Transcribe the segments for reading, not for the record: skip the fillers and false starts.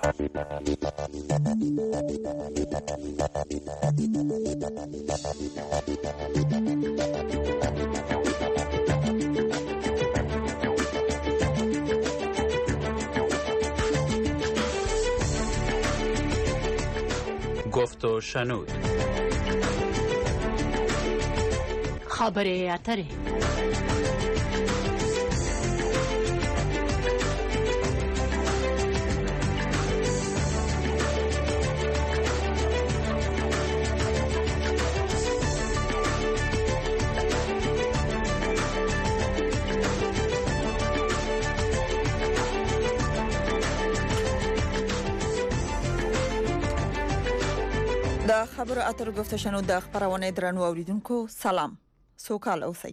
گفت و شنود. خبر اتره. د خبرو اترو گفته شنود د خبرونه درنو اوریدونکو سلام سوکال اوسئ.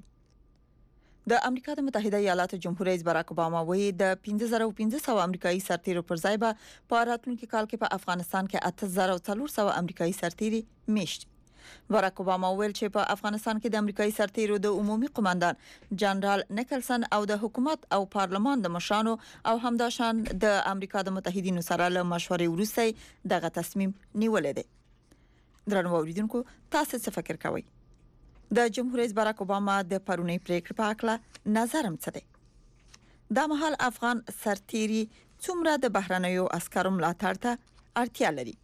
د امریکا د متحده ایالاتو جمهور رئیس باراک اوباما وایي د 1500 امریکایي سرتیرو پر ځای به په راتلونکي کال کې په افغانستان کې 8400 امریکایي سرتیري میشت. باراک اوباما ویل چې په افغانستان کې د امریکایي سرتیرو د عمومي قوماندان جنرال نیکلسن او د حکومت او پارلمان د مشرانو او همداشان د امریکا د متحدینو سره له مشورې وروسته دغه تصمیم نیولې دی. درنو اوریدونکو تاسو څه فکر کوئ؟ د جمهور رئیس باراک اوباما د پرونی پریکړې په اړه نظرم څه دی؟ د مهال افغان سرتیري څومره د بهرنیو عسکرو ملاتړ ته اړتیا لري؟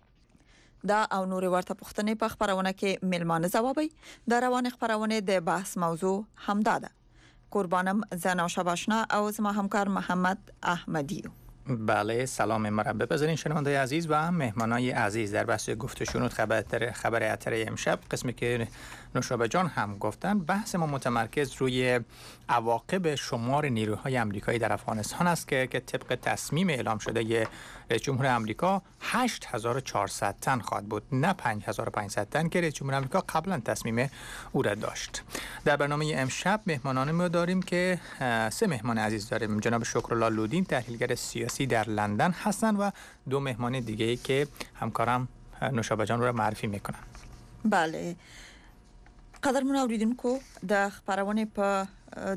دا او نور ورته پوښتنې په خبرونه کې ملمانه ځوابي. د روان خبرونه د بحث موضوع همدا ده. قربانم زنا شباشنا او زما همکار محمد احمدیو. بله سلام مرحبا بپذیرین شنونده‌های عزیز و مهمانای عزیز در بحث گفت و شنود خبر اتره امشب قسمی که نوشابه جان هم گفتن بحث ما متمرکز روی عواقب شمار نیروهای آمریکایی در افغانستان است که طبق تصمیم اعلام شده رئیس جمهور آمریکا 8400 تن خواهد بود نه 5500 تن که رئیس جمهور آمریکا قبلا تصمیم او را داشت. در برنامه امشب مهمانان ما داریم که سه مهمان عزیز داریم. جناب شکرالله لودین تحلیلگر سیاسی در لندن هستن و دو مهمان دیگه که همکارم نوشابه جان رو معرفی میکنن. بله قدرمن اوریدونکو د خبرونه په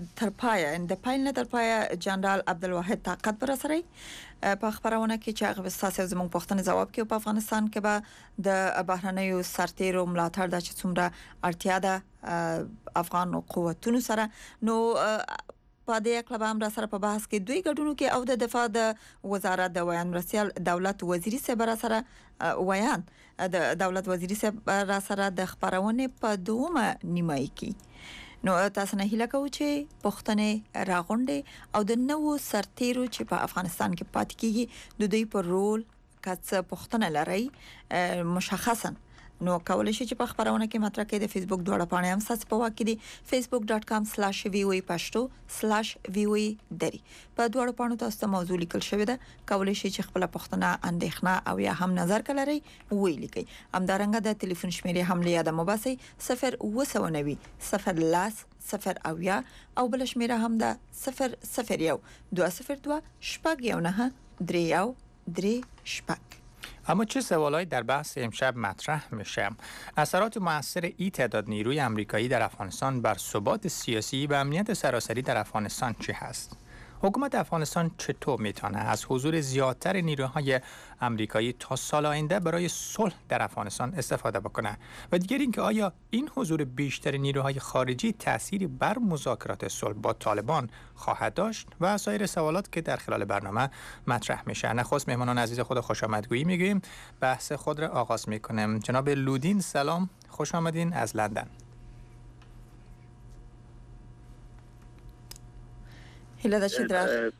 ترپای جنرال عبدالواحد طاقت پر سره په خبرونه کې چې هغه تاسو زموږ پوښتنه جواب کې په افغانستان کې به د بهرنیو سرتیرو ملاتړ د چڅومره اړتیا ده افغان قوتونو سره نو په دې کله هم را سره په بحث کې دوی ګډونو کې او د دفاع د وزارت د ویان مرسیال دولت وزیری سره سره ویان د دولت وزیری سره سره د خبرونه په دومره نیمایي کې نو تاسو نه هیله کوم چې پښتنې راغونډي او د نوو سرتیرو چې په افغانستان کې پات کیږي د دوی پر رول کڅ پښتنه لري مشخصا نو کولای شي چې په خبرونه کې مطرح کې د فیسبوک دوړه پاڼې هم ساس په واکې دي facebook.com/voe_pashto/voe دری په دوړه پاڼو تاسو ته موضوع لیکل شوی ده کولای شي چې خپل پښتنه اندېښنه او یا هم نظر کلري وی لیکي همدارنګه د ټلیفون شمیرې هم لیاد موباسي 090 0 او بل شمیره هم ده 001 202 شپږ یو نه دریو درې شپږ. اما چه سوالایی در بحث امشب مطرح میشه؟ اثرات مؤثر این تعداد نیروی آمریکایی در افغانستان بر ثبات سیاسی و امنیت سراسری در افغانستان چه هست؟ حکومت افغانستان چطور میتونه از حضور زیادتر نیروهای آمریکایی تا سال آینده برای صلح در افغانستان استفاده بکنه؟ و دیگر اینکه آیا این حضور بیشتر نیروهای خارجی تأثیری بر مذاکرات صلح با طالبان خواهد داشت و سایر سوالات که در خلال برنامه مطرح میشه. نخست مهمانان عزیز خود خوش آمدگویی میگیم. بحث خود را آغاز میکنیم. جناب لودین سلام، خوش آمدین از لندن. هیله ده چې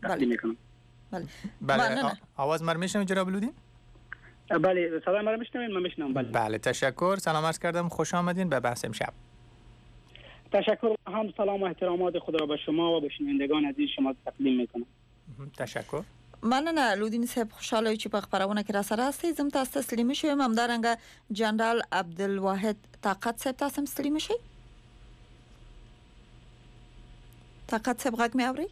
بله آواز من میشنم جناب لودین؟ بله صدای من میشنوین؟ من میشنم. بله تشکر. سلام عرض کردم، خوش آمدین به بحث امشب. تشکر. هم سلام و احترامات خود را به شما و به شنوندگان عزیز شما تقدیم میکنم. تشکر. مننه لودین صاحب، خوشاله چې په خبرونه کې را سره استئ. زم تاسو تسلیم شوم. همدارنګه جنرال عبدالواحد طاقت صاحب تاسو تسلیم شئ. طاقت صاحب غږ مې اوري؟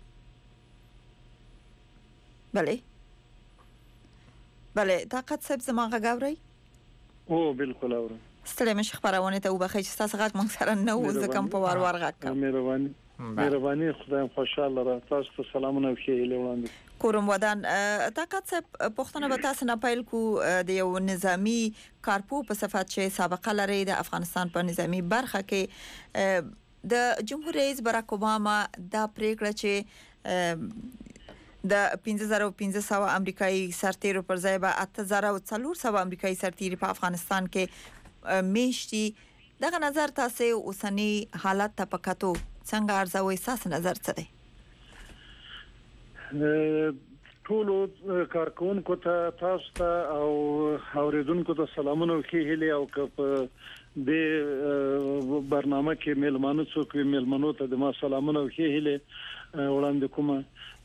بله طاقت صاحب زما غږ اوري؟ او بالکل اورم. ستړي مشه خبرونه ته وبخښه چې تاسو غږ مونږ سره نه و ځکه په وار غږ کوم. مهرباني. مهرباني خدایم خوشاله را تاسو ته سلامونه وکړي وړاندې کورم ودان طاقت صاحب پښتنه به تاسو نه پیل کو د یو نظامی کارپو په صفت چې سابقه لري د افغانستان په نظامی برخه کې د جمهور رئیس باراک اوباما دا پریکړه چې د 1500 امریکایي سرتیرو پر ځای به 8400 امریکایي سرتیري په افغانستان کې میشتي دغه نظر تاسو اوسنی حالت ته پکاتو څنګه ارزوي تاسو نظر څه دی ټول کارکونکو ته تاسو ته او اوریدونکو ته سلامونه وکړي او که د برنامه کې میلمانو څوک میلمنو ته د ما سلامونه وکړي وړاندې کوم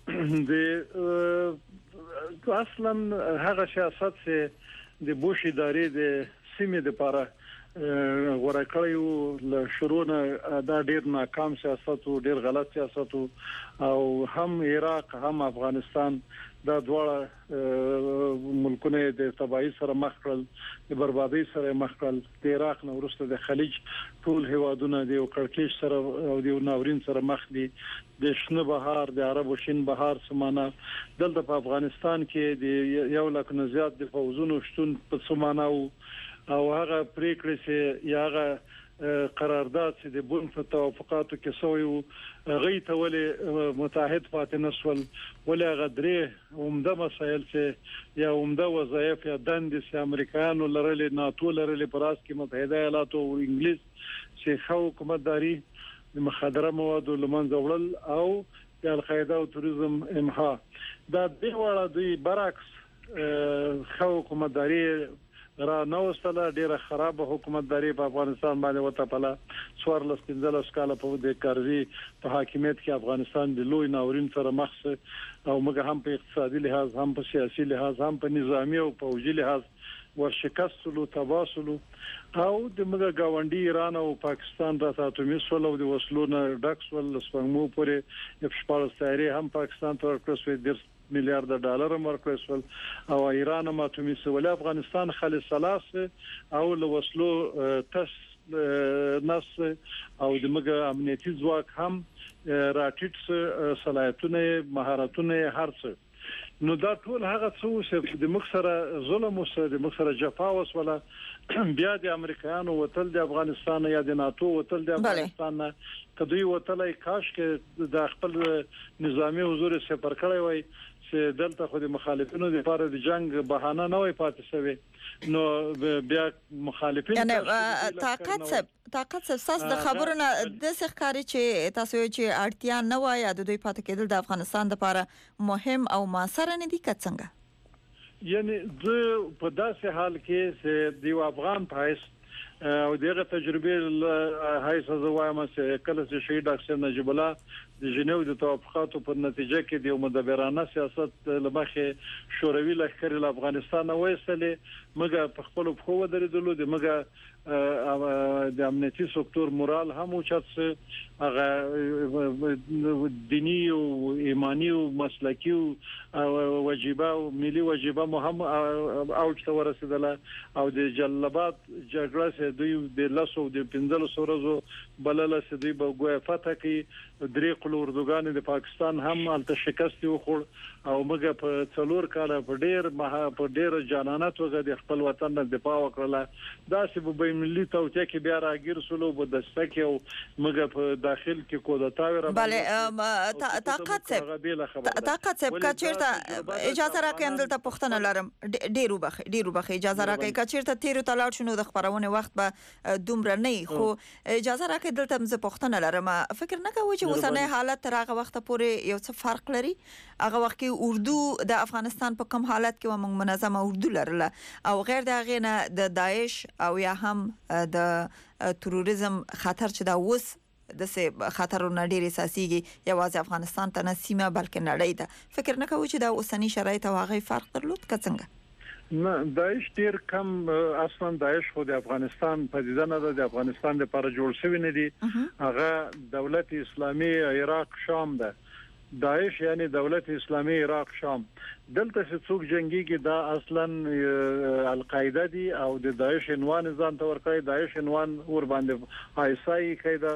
د اصلا هغه سیاست چې د بوش ادارې د سیمې لپاره غوړه کړیو له شروع نه دا ډیر ناکام سیاست او ډیر غلط سیاست او هم عراق هم افغانستان دا دواړه ملکونه د تباہي سره مخ کړل د بربادي سره مخ کړل د عراق نو ورسته د خلیج ټول هوادونه د کړکېچ سره او د ناورین سره مخ دي د شنه بهار د عربو شین بهار سمانه دلته په افغانستان کې د یو لک نه زیات د فوزونو شتون په سمانه او هغه پریکړه چې یاغه قرارداد چې د بون په توافقاتو کې سوی غي ته ولې متحد پاتې نسول ولې غدري عمده مسایل چې یا عمده وظایف یا دندې چې امریکایانو لرلې ناتو لرلې پراس کې متحده ایالات او انګلیس چې خو حکومتداري د مخدره موادو لمنځه وړل او د القاعده او توریزم امها دا د وړه د برعکس خو حکومتداري را نوستله ډیره خراب حکومتداري په افغانستان باندې وټپله سوارلس 15 کال په د کارزي په حاکمیت کې افغانستان د لوی ناورین سره مخ او موږ هم په اقتصادي لحاظ هم په سیاسي لحاظ هم په نظامی او پوځي لحاظ ورشکستلو تباسلو او د موږ گاونډي ایران او پاکستان راته اتومي سول او د وسلو نه ډکس ول سپمو پورې F-16 تیاری هم پاکستان ته ورکړل $10 میلیارډ ډالر ورکړل او ایران هم اتومي سول افغانستان خالص ثلاث او له وسلو تس نس او د موږ امنیتي ځواک هم راټیټ صلاحیتونه مهارتونه هرڅه نو دا ټول هغه څه چې د مخسره ظلم او د مخسره جفا وسوله بیا د امریکایانو وتل د افغانستان یا د ناتو وتل د افغانستان کدوې وتلای کاش کې د خپل نظامی حضور سفر کړی وای چې دلته خو د مخالفینو لپاره د جنگ بهانه نه وای پاتې شوی نو بیا مخالفین یعنی طاقت ساس د خبرونه د ښکاری چې تاسو چې اړتیا نه وای د دوی پاتې کېدل د افغانستان لپاره مهم او موثر نه دي څنګه یعنی د په داسې حال کې چې د افغان پایس او دغه تجربه هاي سزوایم چې کله چې شهید ډاکټر نجیب الله د جنیو د توافقاتو په نتیجه کې د مدبرانه سیاست لمخه شوروي لښکر له افغانستان وایستلې موږ په خپل خو درېدلو د موږ د امنیتي سکتور مورال هم اوچت هغه دینی او ایمانی او مسلکی او واجبہ او ملي واجبہ مهم اوج ته ورسېدله او د جلبات جګړه چې دوی د لاسو د 15 ورځو بلله چې دوی په ګویا فتح کې درې قلو اردوګان د پاکستان هم الته شکست وخوړ او موږ په څلور کال په ډیر جانانه توګه د خپل وطن د دفاع وکړه دا چې په ملي توطئه کې بیا راګیر سولو په دسته کې او موږ په داخل کې کودتاوي را بله طاقت صاحب کچیرته اجازه راکړئ هم دلته پوښتنه لرم ډیرو بخې اجازه راکړئ کچیرته تیرو تلاړ شنو د خبرونه وخت به دومره نه خو اجازه راکړئ دلته مزه پوښتنه لرم فکر نه کوئ چې اوسنۍ حالت تر هغه وخت پورې یو څه فرق لري هغه وخت کې اردو د افغانستان په کوم حالت کې موږ منظمه اردو لرله او غیر د هغه نه د داعش او یا هم د تروریزم خطر چې دا اوس د سه خطرونه ډیر اساسيږي یوازې افغانستان ته نه سیمه بلکې نړۍ ته فکر نه کوئ چې دا اوسنی شرایط او هغه فرق درلود څنګه نه داعش ډیر کم اصلا داعش خو د افغانستان پدیده نه د افغانستان لپاره جوړ شوی نه دي هغه دولت اسلامي عراق شام ده داعش یعنی دولت اسلامي عراق شام دلته چې څوک جنگيږي دا اصلا القاعده دي او د داعش عنوان ځان ته ورکړي داعش عنوان ور باندې آیسای کیده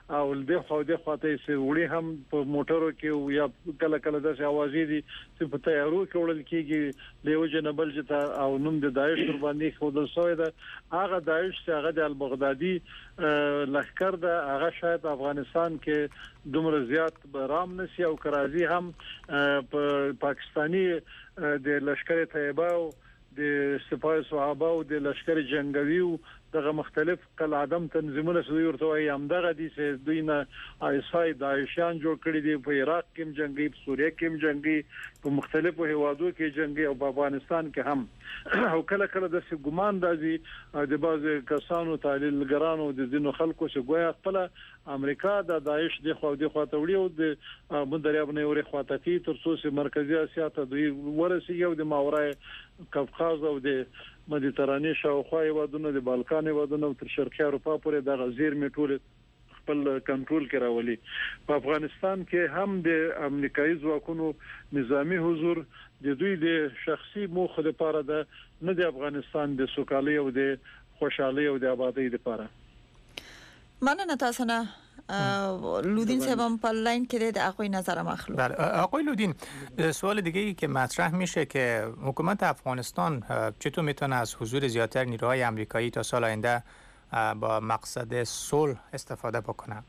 او د خواته سوړي هم په موټرو کې یا کله د اوازې دي چې په تیارو کې وړل کېږي له جنبل جته او نوم د داعش تر باندې خودل سوی ده هغه داعش چې هغه د البغدادي لخر ده هغه شاید افغانستان کې دومره زیات برام نسی او کرازي هم په پاکستانی د لشکر طیبه او د سپاه صحابه او د لشکر جنگاوي دغه مختلف قل عدم تنظیمونه سوي ورته وايي همدغه دي چې دوی نه آیسای داعشان جوړ کړی دي په عراق کې جنگي په سوریه کې جنگي په مختلفو هیوادو کې جنگي او په افغانستان کې هم او کله د ګمان راځي د بعض کسانو تحلیلګرانو د دینو خلکو چې ګویا خپل امریکا د داعش د خو د خاطوړي او د مندریاب نه ورې خاطفي تر څو چې مرکزی اسیا ته دوی ورسیږي او د ماورای کافکاز او د مدیترانې شاوخوا هیوادونو د بالکان هیوادونو تر شرقي اروپا پورې د غزیر میټول خپل کنټرول کې راولي په افغانستان کې هم د امریکایي ځواکونو نظامی حضور د دوی د شخصي موخه لپاره د نه د افغانستان د سوکالۍ او د خوشحالۍ او د آبادی لپاره مننه تاسو نه لودین صاحب په لاین کې د اقوی نظر مخلو بله آقای لودین سوال دیگه ای که مطرح میشه که حکومت افغانستان چطور میتونه از حضور زیادتر نیروهای آمریکایی تا سال آینده با مقصد صلح استفاده بکنه؟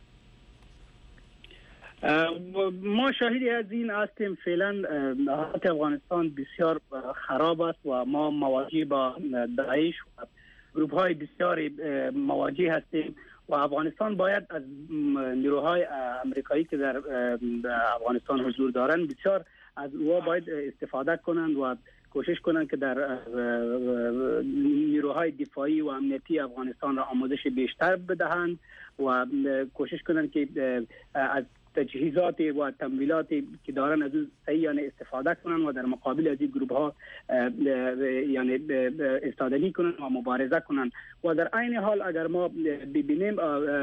ما شاهدی از این هستیم فعلا حالت افغانستان بسیار خراب است و ما مواجه با داعش و گروه های بسیار مواجه هستیم و افغانستان باید از نیروهای آمریکایی که در افغانستان حضور دارند بسیار از او باید استفاده کنند و کوشش کنند که در نیروهای دفاعی و امنیتی افغانستان را آموزش بیشتر بدهند و کوشش کنند که از تجهیزات و تمویلاتی که دارن از صحیحانه استفاده کنند و در مقابل از این گروه ها یعنی استادگی کنند و مبارزه کنند و در عین حال اگر ما ببینیم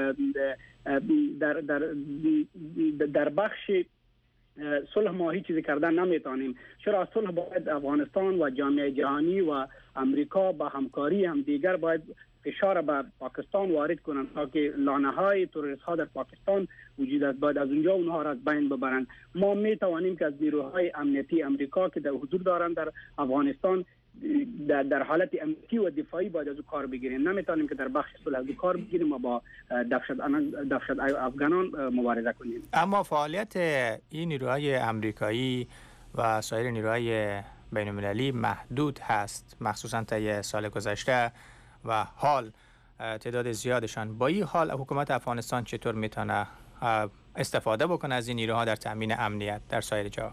در بخش صلح ما هیچ چیزی کردن نمیتونیم چرا صلح باید افغانستان و جامعه جهانی و امریکا با همکاری هم دیگر باید فشار به پاکستان وارد کنند تا که لانه‌های تروریست ها در پاکستان وجود است باید از اونجا اونها را از بین ببرند ما می توانیم که از نیروهای امنیتی امریکا که در حضور دارند در افغانستان در حالت امنیتی و دفاعی باید از او کار بگیریم نمیتونیم که در بخش صلح از او کار بگیریم و با دهشت افغانان مبارزه کنیم اما فعالیت این نیروهای امریکایی و سایر نیروهای بین‌المللی محدود هست مخصوصا طی سال گذشته و حال تعداد زیادشان با این حال حکومت افغانستان چطور میتونه استفاده بکنه از این نیروها در تامین امنیت در سایر جاها؟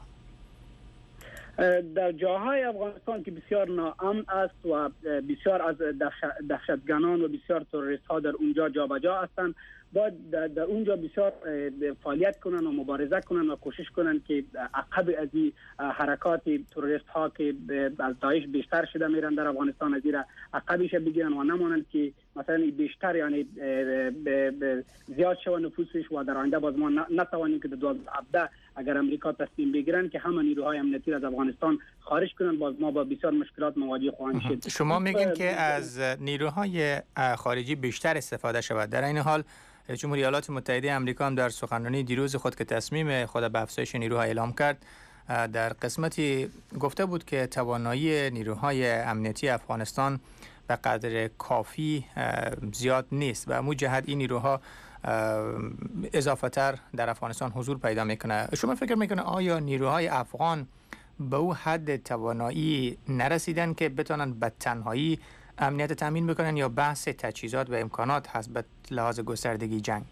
در جاهای افغانستان که بسیار ناامن است و بسیار از دهشتگران و بسیار تروریست ها در اونجا جابجا هستند باید در اونجا بسیار فعالیت کنند و مبارزه کنند و کوشش کنند که عقب از این حرکات تروریست ها که از داعش بیشتر شده میرن در افغانستان از این عقبش بگیرن و نمانند که مثلا بیشتر یعنی زیاد شو نفوسش و در آینده باز ما نتوانیم که در 2017 اگر امریکا تصمیم بگیرن که همه نیروهای امنیتی از افغانستان خارج کنند باز ما با بسیار مشکلات مواجه خواهیم شد. شما میگین که از نیروهای خارجی بیشتر استفاده شود در این حال جمهوری ایالات متحده آمریکا هم در سخنرانی دیروز خود که تصمیم خود به افزایش نیروها اعلام کرد در قسمتی گفته بود که توانایی نیروهای امنیتی افغانستان به قدر کافی زیاد نیست و از جهت این نیروها اضافه تر در افغانستان حضور پیدا میکنه. شما فکر میکنه آیا نیروهای افغان به او حد توانایی نرسیدن که بتونن به تنهایی امنیت تامین بکنن یا بحث تجهیزات و امکانات هست به لحاظ گستردگی جنگ؟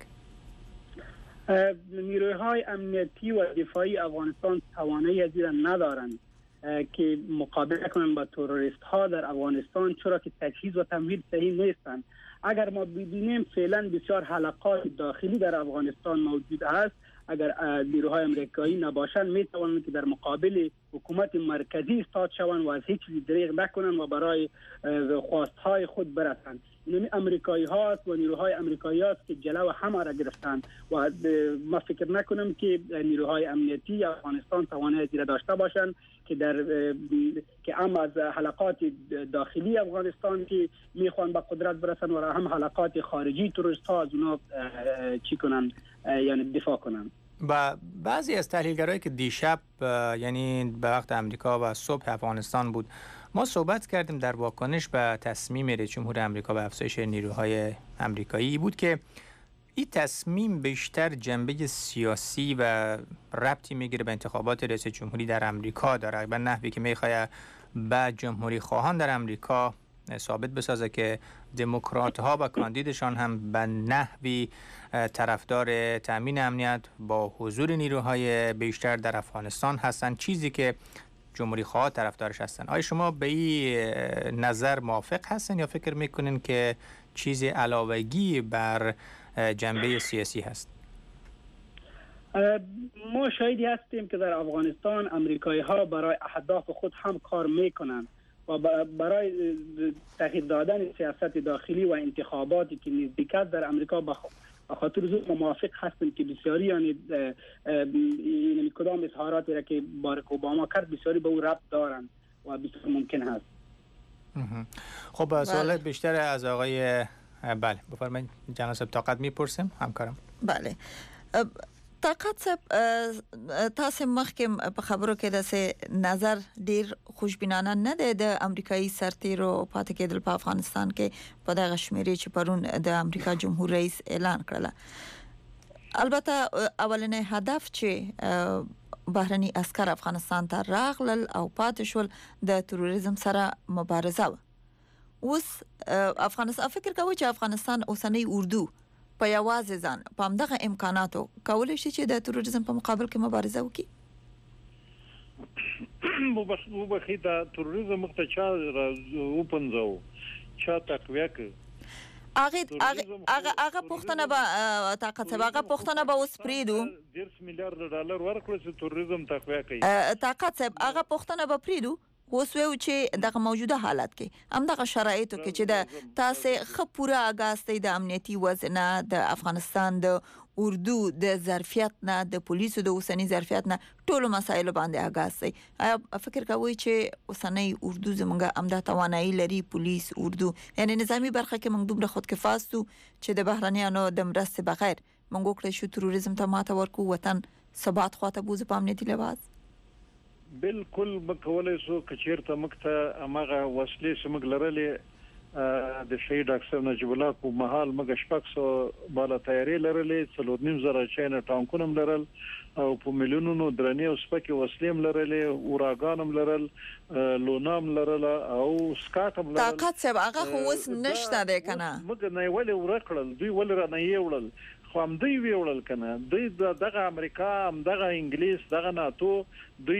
نیروهای امنیتی و دفاعی افغانستان توانایی از این ندارند که مقابله کنند با تروریست ها در افغانستان چرا که تجهیز و تمویل صحیح نیستند. اگر ما ببینیم فعلا بسیار حلقات داخلی در افغانستان موجود است اگر نیروهای امریکایی نباشند می توانند که در مقابل حکومت مرکزی استاد شوند و از هیچ چیزی دریغ نکنند و برای خواستهای خود برسند. این امریکایی هاست و نیروهای امریکایی هاست که جلو همه را گرفتند و ما فکر نکنم که نیروهای امنیتی افغانستان توانایی را داشته باشند که هم از حلقات داخلی افغانستان که میخوان به قدرت برسن و هم حلقات خارجی تروریست ها از اونا چی کنن، یعنی دفاع کنن. و بعضی از تحلیلگرایی که دیشب یعنی به وقت امریکا و صبح افغانستان بود، ما صحبت کردیم در واکنش به تصمیم رئیس جمهور امریکا به افزایش نیروهای امریکایی بود که این تصمیم بیشتر جنبه سیاسی و ربطی میگیره به انتخابات رئیس جمهوری در امریکا داره، به نحوی که میخواد به جمهوری خواهان در امریکا ثابت بسازه که دموکرات ها و کاندیدشان هم به نحوی طرفدار تامین امنیت با حضور نیروهای بیشتر در افغانستان هستند، چیزی که جمهوری خواه طرفدارش هستند. آیا شما به این نظر موافق هستن یا فکر میکنین که چیزی علاوه‌ای بر جنبه سیاسی هست؟ ما شاهدی هستیم که در افغانستان امریکایی ها برای اهداف خود هم کار میکنند و برای تغییر دادن سیاست داخلی و انتخاباتی که نزدیکت در امریکا به خاطر زور موافق هستیم که بسیاری یعنی کدام اظهاراتی را که باراک اوباما کرد بسیاری به او ربط دارند و بسیار ممکن هست. خب سوال بیشتر از آقای بله بفرمایید جناب صاحب طاقت میپرسیم همکارم. بله طاقت صاحب تاسو مخکې په خبرو کې د نظر ډیر خوشبینانه نه دی د امریکایي سرتیرو پاتې کېدل په افغانستان کې په دغه شمیرې چې پرون د امریکا جمهور رئیس اعلان کړل. البته اولنې هدف چې بهرني عسكر افغانستان ته راغلل او پاتې شول د تروریزم سره مبارزه و. اوس افغانستان فکر کوي چې افغانستان اوسنۍ اردو په یوازې ځان په همدغه امکاناتو کولای شي چې د تروریزم په مقابل کې مبارزه وکړي؟ مبخي د تروریزم مختچا وپنځو چا تقویه کوي هغه پښتنه به طاقت صاحب هغه پښتنه به اوس پریدو 10 میلیارډ ډالر ورکړل چې تروریزم تقویه کوي. طاقت صاحب هغه پښتنه به پریدو اوس ویو چې دغه موجوده حالت کې هم دغه شرایطو کې چې د تاسو خ پوره اگاستې د امنیتي وزنه د افغانستان د اردو د ظرفیت نه د پولیسو د اوسنی ظرفیت نه ټولو مسایلو باندې اگاستې. آیا فکر کوئ چې اوسنی اردو زمونږه امدا توانایي لري پولیس اردو یعنی نظامی برخه کې موږ دومره خودکفاستو چې د بهرنیانو د مرستې بغیر موږ وکړو چې تروریزم ته ماته ورکو وطن ثبات خواته بوز په امنیتي لحاظ؟ بالکل مکولای سو کچیرته مکته امغه وسلې سمګ لرلې د شهید ډاکټر نجیب الله په محل مګ شپږ بالا تیاری لرلې 3.5 چینه ټانکونم لرل او په میلیونونو درنې او سپکه وسلې لرلې اوراګانم لرل لونام لرل او سکاټم لرل. طاقت صاحب هغه خو اوس نشته ده کنه مګ نه ولې ورکړل دوی ولې نه یوړل خو هم دوی ویوړل کنه دوی دغه امریکا هم دغه انګلیس دغه ناتو دوی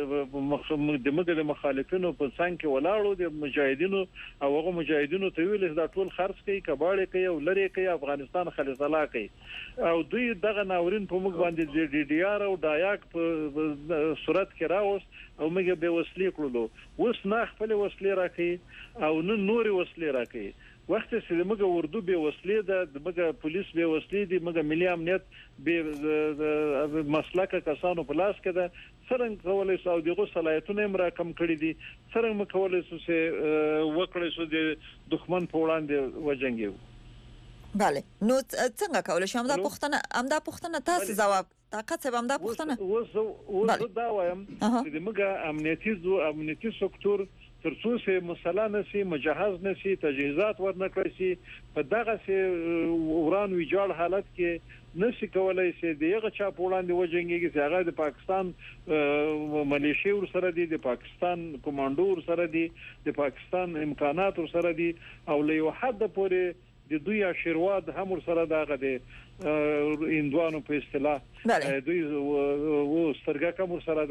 د مخالفینو په څنګ کې ولاړو د مجاهدینو او هغه مجاهدینو ته ویل دا ټول خرڅ کوي کباړي کوي او لری کوي افغانستان خالص الله کوي او دوی دغه ناورین په موږ باندې د ډي ډي آر او دایاک په صورت کې راوست او موږ به وسلې کړلو اوس نه خپل وسلې راکې او نه نوري وسلې راکې وخت چې موږ اردو به وسلې د موږ پولیس به وسلې دي موږ ملي امنیت به مسلکه کسانو په لاس کې ده څنګه کولای شو دغه صلاحیتونه هم راکم کړی دي څنګه کولای شو چې وکړي شو د دښمن په وړاندې وجنګیو. بله نو څنګه کولای شو امدا پښتنه تاسو جواب طاقت صاحب امدا پښتنه اوس دا وایم چې موږ امنیتي سکتور ترڅو چې مسله نشي مجهز نشي تجهیزات ورنکړي شي په دغه سي وران ویجاړ حالت کې نشي کولای شي دغه چا په وړاندې وجنګيږي چې هغه د پاکستان ملیشي ور سره دي د پاکستان کمانډو ور سره دي د پاکستان امکانات ور سره دي او له یو حد پورې د دوی آشیرواد هم ور سره دغه دي اندوانو په اصطلاح دوی و سترګه کوم سره ده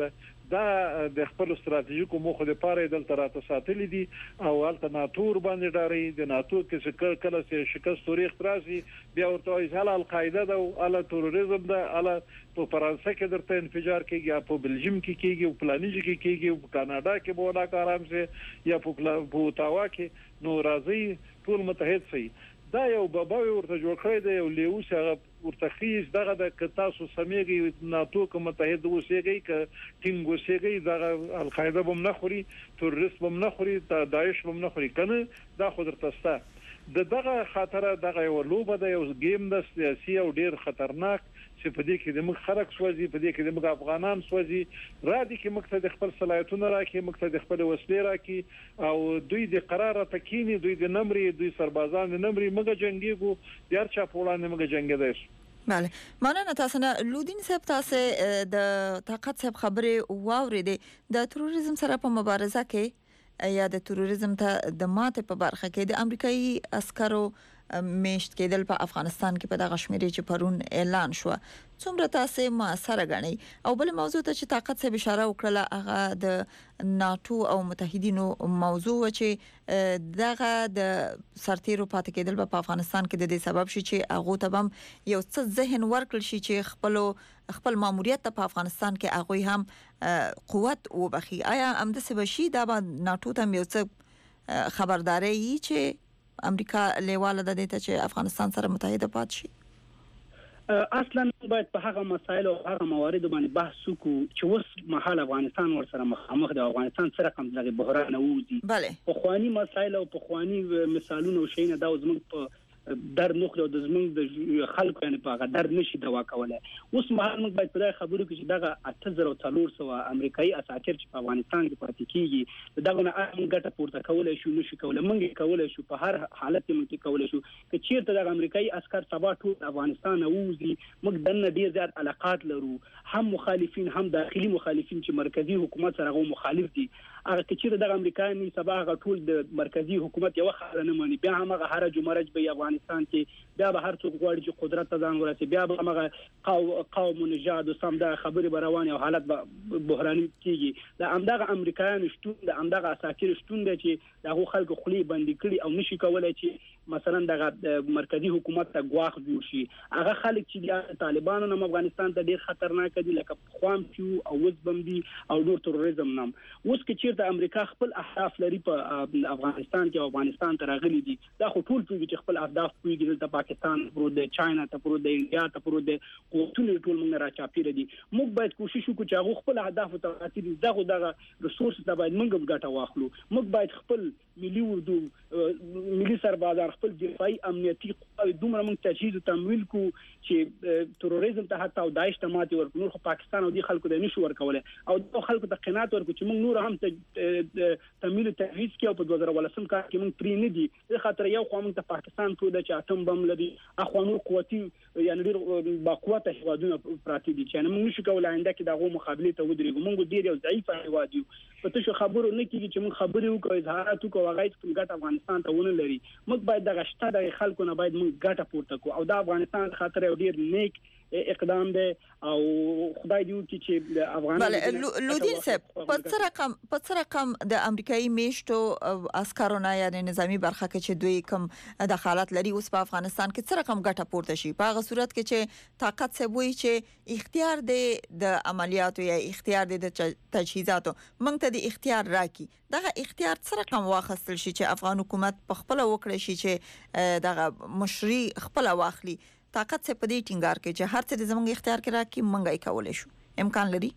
دا د خپل ستراتیژیکو موخو لپاره دلته راته ساتلې دي او هلته ناتو باندې ډاري د ناتو کې کله چې شکست تاریخ راسي بیا ورته ایزاله القاعده ده او ال تروریزم ده ال په فرانسه کې درته انفجار کیږي په بلجیم کې کیږي او پلانیج کې کیږي په کاناډا کې به ولا کارام سي یا په اوتاوا کې نو راځي ټول متحد سي دا یو بابا ورته جوړ کړی دی یو لیوس هغه ورته خیز دغه د تاسو سمېږي ناتو کوم متحد اوسېږي ک ټینګ اوسېږي دغه القاعده بم نه خوري تروریست بم نه خوري داعش بم نه خوري کنه دا خو درته ستا دغه خطر دغه یو لوبه د یو گیم د سیاسي او ډیر خطرناک چې په دې کې د موږ خلک سوځي په دې کې د موږ افغانان سوځي را دي کې موږ د خپل صلاحیتونه راکې موږ د خپل وسلې راکې او دوی د قرار تکینی دوی د نمرې دوی سربازان د نمرې موږ جنگيګو د هر چا په وړاندې موږ جنگیدای شو. بله مننه تاسو نه لودین صاحب تاسو د طاقت صاحب خبره واورېده د تروریزم سره په مبارزه کې یا د تروریزم ته د ماته په برخه کې د امریکایي عسکرو میشت کېدل په افغانستان کې په دغه شمیرې چې پرون اعلان شو څومره تاسو موثر غنئ او بل موضوع ته چې طاقت څخه اشاره وکړه هغه د ناتو او متحدینو موضوع چې دغه د سرتیرو پاتې کېدل په افغانستان کې د دې سبب شي چې هغه ته هم یو څه ذهن ورکړل شي چې خپل ماموریت په افغانستان کې هغه هم قوت وبخي آیا امدسه بشي دا به ناتو ته یو څه خبرداري چې امریکا لیواله د دې ته چې افغانستان سره متحد پات شي اصلا باید په هغه مسایل او هغه موارد باندې بحث وکړو چې اوس مهال افغانستان ورسره مخامخ د افغانستان سره کوم دغه بحران ووزي په خواني مسایل او په خواني مثالونه او شینه دا زموږ په در نخله د زمونږ د خلکو یعنی په غدر نشي دوا کوله اوس مهال موږ باید په خبرو کې چې دغه 8400 امریکایي اساکر چې په افغانستان کې پاتې کیږي دغه نه موږ ګټه پورته کولای شو نشي کولای موږ کولای شو په هر حالت کې موږ کولای شو چې چیرته د امریکایي عسكر سبا ټول افغانستان اوزي موږ دنه ډیر زیات علاقات لرو هم مخالفین هم داخلي مخالفین چې مرکزی حکومت سره مخالف دي هغه چې د امریکایي سبا غټول د مرکزی حکومت یو خبره نه مانی بیا هم هغه هرج مرج به افغانستان کې بیا به هر څوک غواړي چې قدرت ته ځان ورسي بیا به هغه قوم نژاد او سم دا خبره روانه او حالت بحراني کیږي د امدغه امریکایانو شتون د امدغه اساکر شتون دی چې دغه خلکو خلی بندي کړي او نشي کولای چې مثلا دغه مرکزی حکومت ته غواخ جوړ شي هغه خلک چې د طالبانو نوم افغانستان ته ډیر خطرناک دي لکه خوام کیو او وزبندي او نور تروریزم نام اوس کې چیرته امریکا خپل اهداف لري په افغانستان کې او افغانستان ته راغلي دي دا خو ټول چې خپل اهداف کوي د پاکستان پرو د چاینا ته پرو د انډیا ته پرو د قوتونو ټول موږ راچاپیر دي موږ باید کوشش وکړو چې هغه خپل اهداف ته رسیدي دغه ریسورس ته باید موږ ګټه واخلو موږ باید خپل ملي اردو ملي سربازار خپل دفاعي امنیتي قواوې دومره موږ تجهیز او تمویل کو چې تروریزم ته حتی او داعش ته ماتې ورکړو نور خو پاکستان او دي خلکو د نشو ورکوله او د خلکو ته قناعت ورکړو چې موږ نور هم تمویل تجهیز کې او په 2013 کال کې موږ پرې نه دي د خاطر یو خو موږ ته پاکستان ټول د چاتم بم لري اخو نور قوتي یعنی ډیر با قوت هوادونه پراتی دي چې موږ نشو کولای انده کې دغه مقابله ته ودرېږو موږ ډیر یو ضعیف هواد یو په تاسو خبرو نه کیږي چې موږ خبرې وکړو اظهارات وکړو هغه چې ګټه افغانستان ته ونه لري موږ باید دغه شته د خلکو نه باید موږ ګټه پورته کوو او د افغانستان خاطر یو ډیر نیک اقدام ده او خدای دې وکړي چې د افغانستان لودین صاحب په څه رقم د امریکایي میشتو عسکرونه یا نظامی برخه کې چې دوی کوم دخالت لري اوس په افغانستان کې څه رقم ګټه پورته شي په هغه صورت کې چې طاقت څه وایي چې اختیار دی د عملیاتو یا اختیار دی د تجهیزاتو موږ ته د اختیار راکې دغه اختیار څه رقم واخیستل شي چې افغان حکومت په خپل وکړي شي چې دغه مشري خپل واخلي طاقت څه په دې ټینګار کې چې هر څه د زموږ اختیار کې راکې مونږ یې کولای شو امکان لري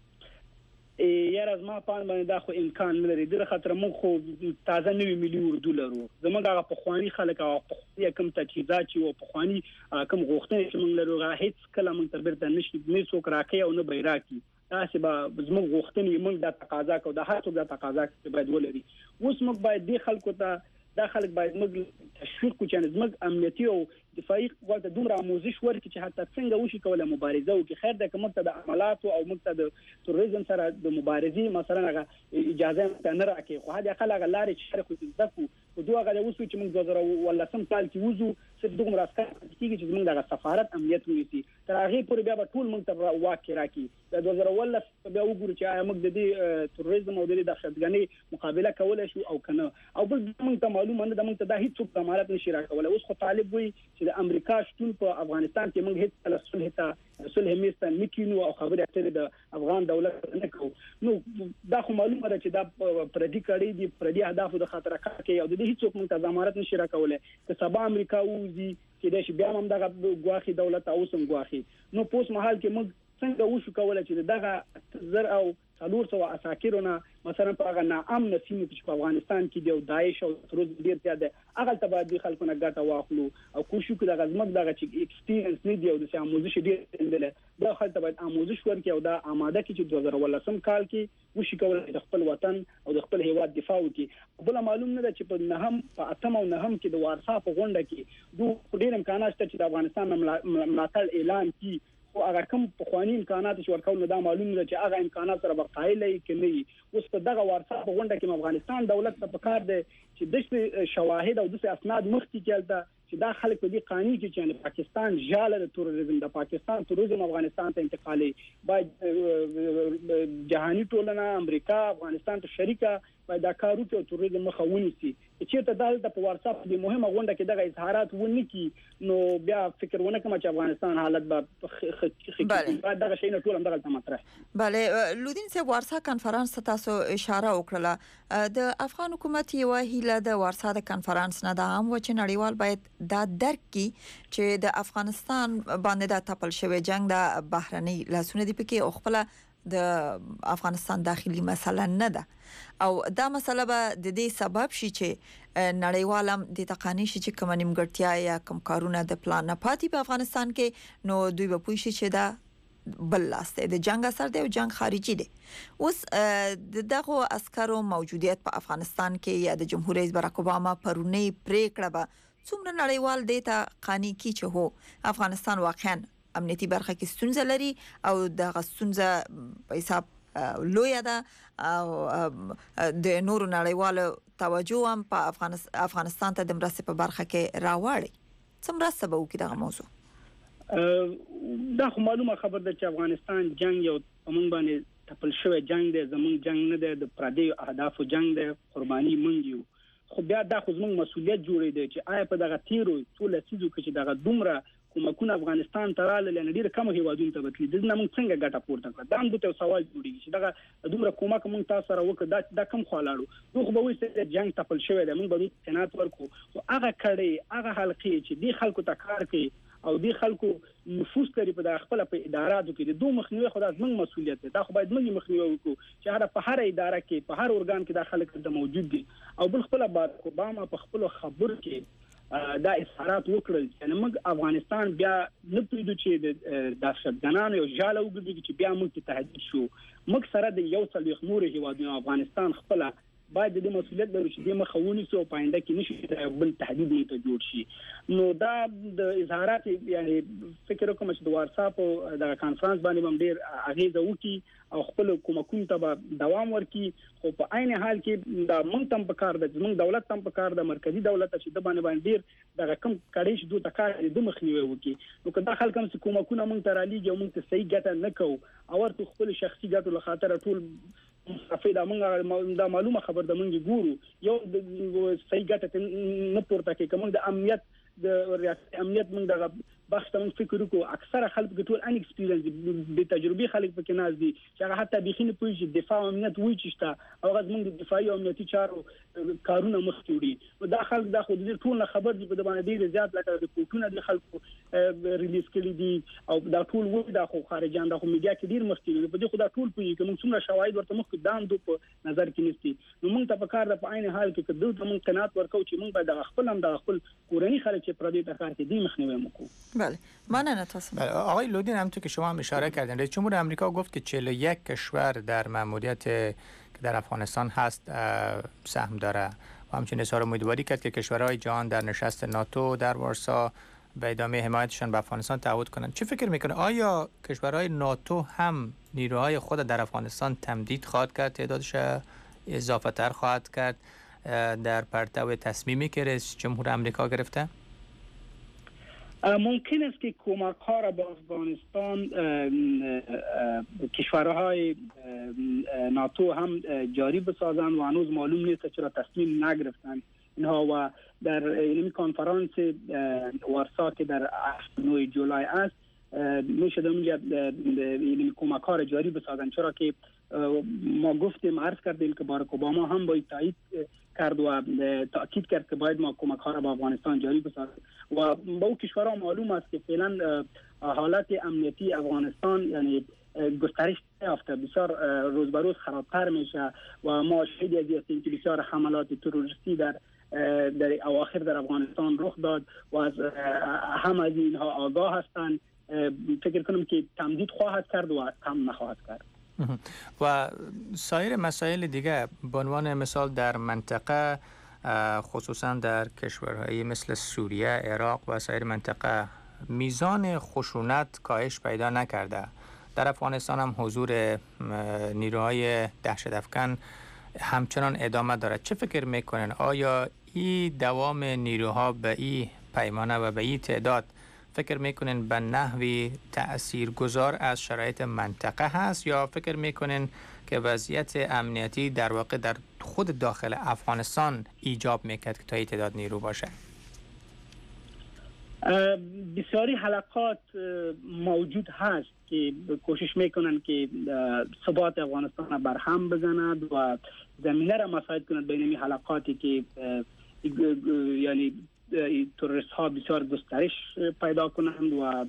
یار از ما پان باندې دا خو امکان نه لري د خاطر موږ خو تازه نوې ملي اردو لرو زموږ هغه په خواني خلک او په کوم تجهیزات او په خواني کوم غوښتنې چې موږ لرو هغه هیڅ کله موږ تر بیرته نشي نه څوک راکې او نه بیراکي تاسو به زموږ غوښتنې موږ د تقاضا کو د هر څوک د تقاضا باید ولري اوس موږ باید د خلکو ته دا خلک باید موږ تشویق کو چې زموږ امنیتي او دفاعي قوت دومره آموزش ورکړي چې حتی څنګه وشي کوله مبارزه وکړي. خیر ده کوم ته د عملات او موږ ته د تروریزم سره د مبارزې مثلا هغه اجازه نه راکړي، خو هدا خلک لارې چې شرکو زکو او دوه غل وسو چې موږ 2013 کال کې وځو چې دوه مراسکه کیږي چې موږ د سفارت امنیت ونیسي تر هغه پورې بیا ټول موږ ته واقع راکړي. د 2013 بیا وګورو چې موږ د دې تروریزم او د دهشتګردۍ مقابله کولای شو او کنه. او بل موږ ته معلومه نه ده موږ ته د هیڅ څوک ضمانت نشي راکولای. اوس خو طالب وي چې د امریکا شتون په افغانستان کې موږ هیڅ صلح میسته نکینو او خبرې اترې د افغان دولت نه کوو. نو دا خو معلومه ده چې دا پردي کړي دي، پردي اهداف د خاطر کوي او د دې هیڅ څوک موږ ته ضمانت نشي راکولای چې سبا امریکا وځي چې د بیا هم دغه ګواخي دولت او سم ګواخي. نو پوس محل کې موږ څنګه وشو کولای چې دغه زر او 400 عساکرونه مثلا په هغه ناامن سیمه کې په افغانستان کې د داعش او تروریزم ډیر زیات هغه تبادله خلکو نه ګټه واخلو او کوشش وکړو د غزمت دغه چې ایکسپیرینس نه دی او د آموزش ډیر اندله دا خلک باید آموزش ورکړي او دا آماده کړي چې 2013 کال کې وشي کولای د خپل وطن او د خپل هیواد دفاع وکړي. بل معلوم نه ده چې په نهم په اتم او نهم کې د وارسا په غونډه کې دوه ډیر امکانات شته چې د افغانستان ملاتړ اعلان کړي او هغه کوم په قوانين امکانات چې ورکول دا معلوم ده چې هغه امکانات سره بقایله کې نه. اوس په دغه وارثه په غونډه کې افغانستان دولت ته پکار دی چې د شواهد او د اسناد مخکې کېلته چې دا خلک په دې قانون کې چې پاکستان جاله د تروریزم د پاکستان تروریزم افغانستان ته انتقالي باید جهاني ټولنه امریکا افغانستان ته شریکه باید دا کار وکړي او تروریزم مخه ونیسي. چې ته د په وارثه په مهمه غونډه کې دغه اظهارات ونه کی نو بیا فکر ونه کوم چې افغانستان حالت به دغه شی نه ټول هم دغه مطرح. بله لودین سے وارثه کانفرنس تاسو اشاره وکړه د افغان حکومت یو هیله د وارثه د کانفرنس نه د عام وچ نړیوال باید دا درک کی چې د افغانستان باندې د تپل شوی جنگ د بهرني لاسونه دی پکې او خپل د افغانستان داخلي مسله نه ده او دا مسله به د دې سبب شي چې نړیوالم د تقانی شي چې کوم نیمګړتیا یا کوم کارونه د پلان نه پاتې په افغانستان کې نو دوی به پوه شي چې دا بل لاسته د جنگ اثر دی او جنگ خارجي دی. اوس دغه عسکرو موجودیت په افغانستان کې یا د جمهور رئیس باراک اوباما پرونی پریکړه به څومره نړیوال دیتا قانی کی چې هو افغانستان واقعا امنیتي برخه کې ستونزه لري او د ستونزه په حساب لوی ده او د نورو نړیوالو توجه هم په افغانستان ته د مرستې په برخه کې راوړي. څومره سبب وکړي دغه موضوع؟ دا خو معلومه خبر ده چې افغانستان جنگ یو موږ باندې تپل شوی جنگ دی، زموږ جنگ نه دی، د پردیو اهدافو جنگ دی، قرباني مونږ یو. خو بیا دا خو زموږ مسؤلیت جوړی دی چې آیا په دغه تیرو ټول سيزو کې چې دغه دومره کومکونه افغانستان ته رااله لنډ ډیر کم هیوادونو ته بتلی د نن موږ څنګه ګټه پورته کړه. دا هم د سوال جوړیږي چې دغه دومره کومک موږ تاسو سره وکړه دا کم خلاړو نو خو به وي چې جنگ تپل شوی دی موږ به تنات ورکو او هغه کړي هغه حلقې چې دی خلکو ته کار کوي او دی خلکو نفوذ لري په خپل په اداراتو کې د دوه مخنیوي خدای زموږ مسؤلیت دی. دا خو باید موږ مخنیوي وکړو چې هر په هر اداره کې په هر ارګان کې د خلک د موجود دي او بل خپل باراک اوباما په خپل خبر کې دا اظهارات وکړل چې موږ افغانستان بیا نه پېدو چې د دهشتګانانو یو جاله وګرځي چې بیا موږ تهدید شو. موږ سره د یو څلوېښت نور هیوادونو افغانستان خپل باید د مسؤلیت لري چې د مخاوني سو پاینده کې نشي بل تهدید نه ته جوړ شي. نو دا د اظهارات یعنی فکر کوم چې د واتساپ د کانفرنس باندې هم ډیر اغیزه وکي او خپل کومکون ته دوام ورکي. خو په عین حال کې د مونږ تم په کار د زمونږ دولت تم په کار د مرکزی دولت چې د باندې ډیر د رقم کړي چې دوه تکار د مخنیوي وکي. نو کله خلک هم کومکونه مونږ ته را لېږي او مونږ ته صحیح ګټه نه کوو او ورته خپل شخصي ګټو له خاطر ټول صفه دا مونږ دا معلومه خبر د مونږ ګورو یو د صحیح ګټه نه پورته کوي کوم د امنیت د ریاست امنیت مونږ د بخښ ته فکر وکړو. اکثره خلک ټول ان ایکسپیرینس به تجربه خلک پکې ناز دي چې هغه حتی بخینه پوي چې دفاع او امنیت وایي چې تا او غوښمن د دفاعي او امنیتي چارو کارونه مخکې وړي. دا خلک دا خو د ټول خبر دي په باندې ډیر زیات لکه ریپورتونه د خلکو ریلیز کړي دي او دا ټول وایي دا خو خارجان دا خو میډیا کې ډیر مخکې دي په دې خو دا ټول پوي کوم څومره شواهد ورته مخکې داندو په نظر کې نشي. نو موږ ته په کار د په عین حال کې کډو ته موږ قناعت ورکو چې موږ باید خپل هم د خپل کورنی خلک چې پردي ته کار کوي مخنیوي وکړو. بله مانه تاسو. آقای لودین همونطور که شما هم اشاره کردین رئیس جمهور آمریکا گفت که 41 کشور در مأموریت که در افغانستان هست سهم داره و همچنین اظهار امیدواری کرد که کشورهای جهان در نشست ناتو در وارسا به ادامه حمایتشان به افغانستان تعهد کنند. چه فکر میکنه؟ آیا کشورهای ناتو هم نیروهای خود در افغانستان تمدید خواهد کرد، تعدادش اضافه تر خواهد کرد در پرتو تصمیمی که رئیس جمهور امریکا گرفته؟ ممکن است که کمک ها را به افغانستان کشورهای ناتو هم جاری بسازند و هنوز معلوم نیست چرا تصمیم نگرفتند اینها. و در این کنفرانس وارسا که در 9 جولای است میشه اونجا این کمک ها را جاری بسازند، چرا که ما گفتیم عرض کردیم که باراک اوباما هم باید تایید کرد و تاکید کرد که باید ما کمک ها را به افغانستان جاری بسازیم و با او کشورها معلوم است که فعلا حالت امنیتی افغانستان یعنی گسترش یافته، بسیار روز به روز خرابتر میشه و ما شاهد از هستیم که بسیار حملات تروریستی در اواخر در افغانستان رخ داد و از هم از اینها آگاه هستند. فکر کنم که تمدید خواهد کرد و کم نخواهد کرد. و سایر مسائل دیگه به عنوان مثال در منطقه خصوصا در کشورهایی مثل سوریه، عراق و سایر منطقه میزان خشونت کاهش پیدا نکرده. در افغانستان هم حضور نیروهای دهشت افکن همچنان ادامه دارد. چه فکر میکنن؟ آیا این دوام نیروها به این پیمانه و به این تعداد فکر میکنین به نحوی تأثیرگذار از شرایط منطقه هست یا فکر میکنین که وضعیت امنیتی در واقع در خود داخل افغانستان ایجاب میکرد که تا این تعداد نیرو باشه؟ بسیاری حلقات موجود هست که کوشش میکنن که ثبات افغانستان را برهم بزنند و زمینه را مساعد کنند بین این حلقاتی که یعنی تروریست ها بسیار گسترش پیدا کنند و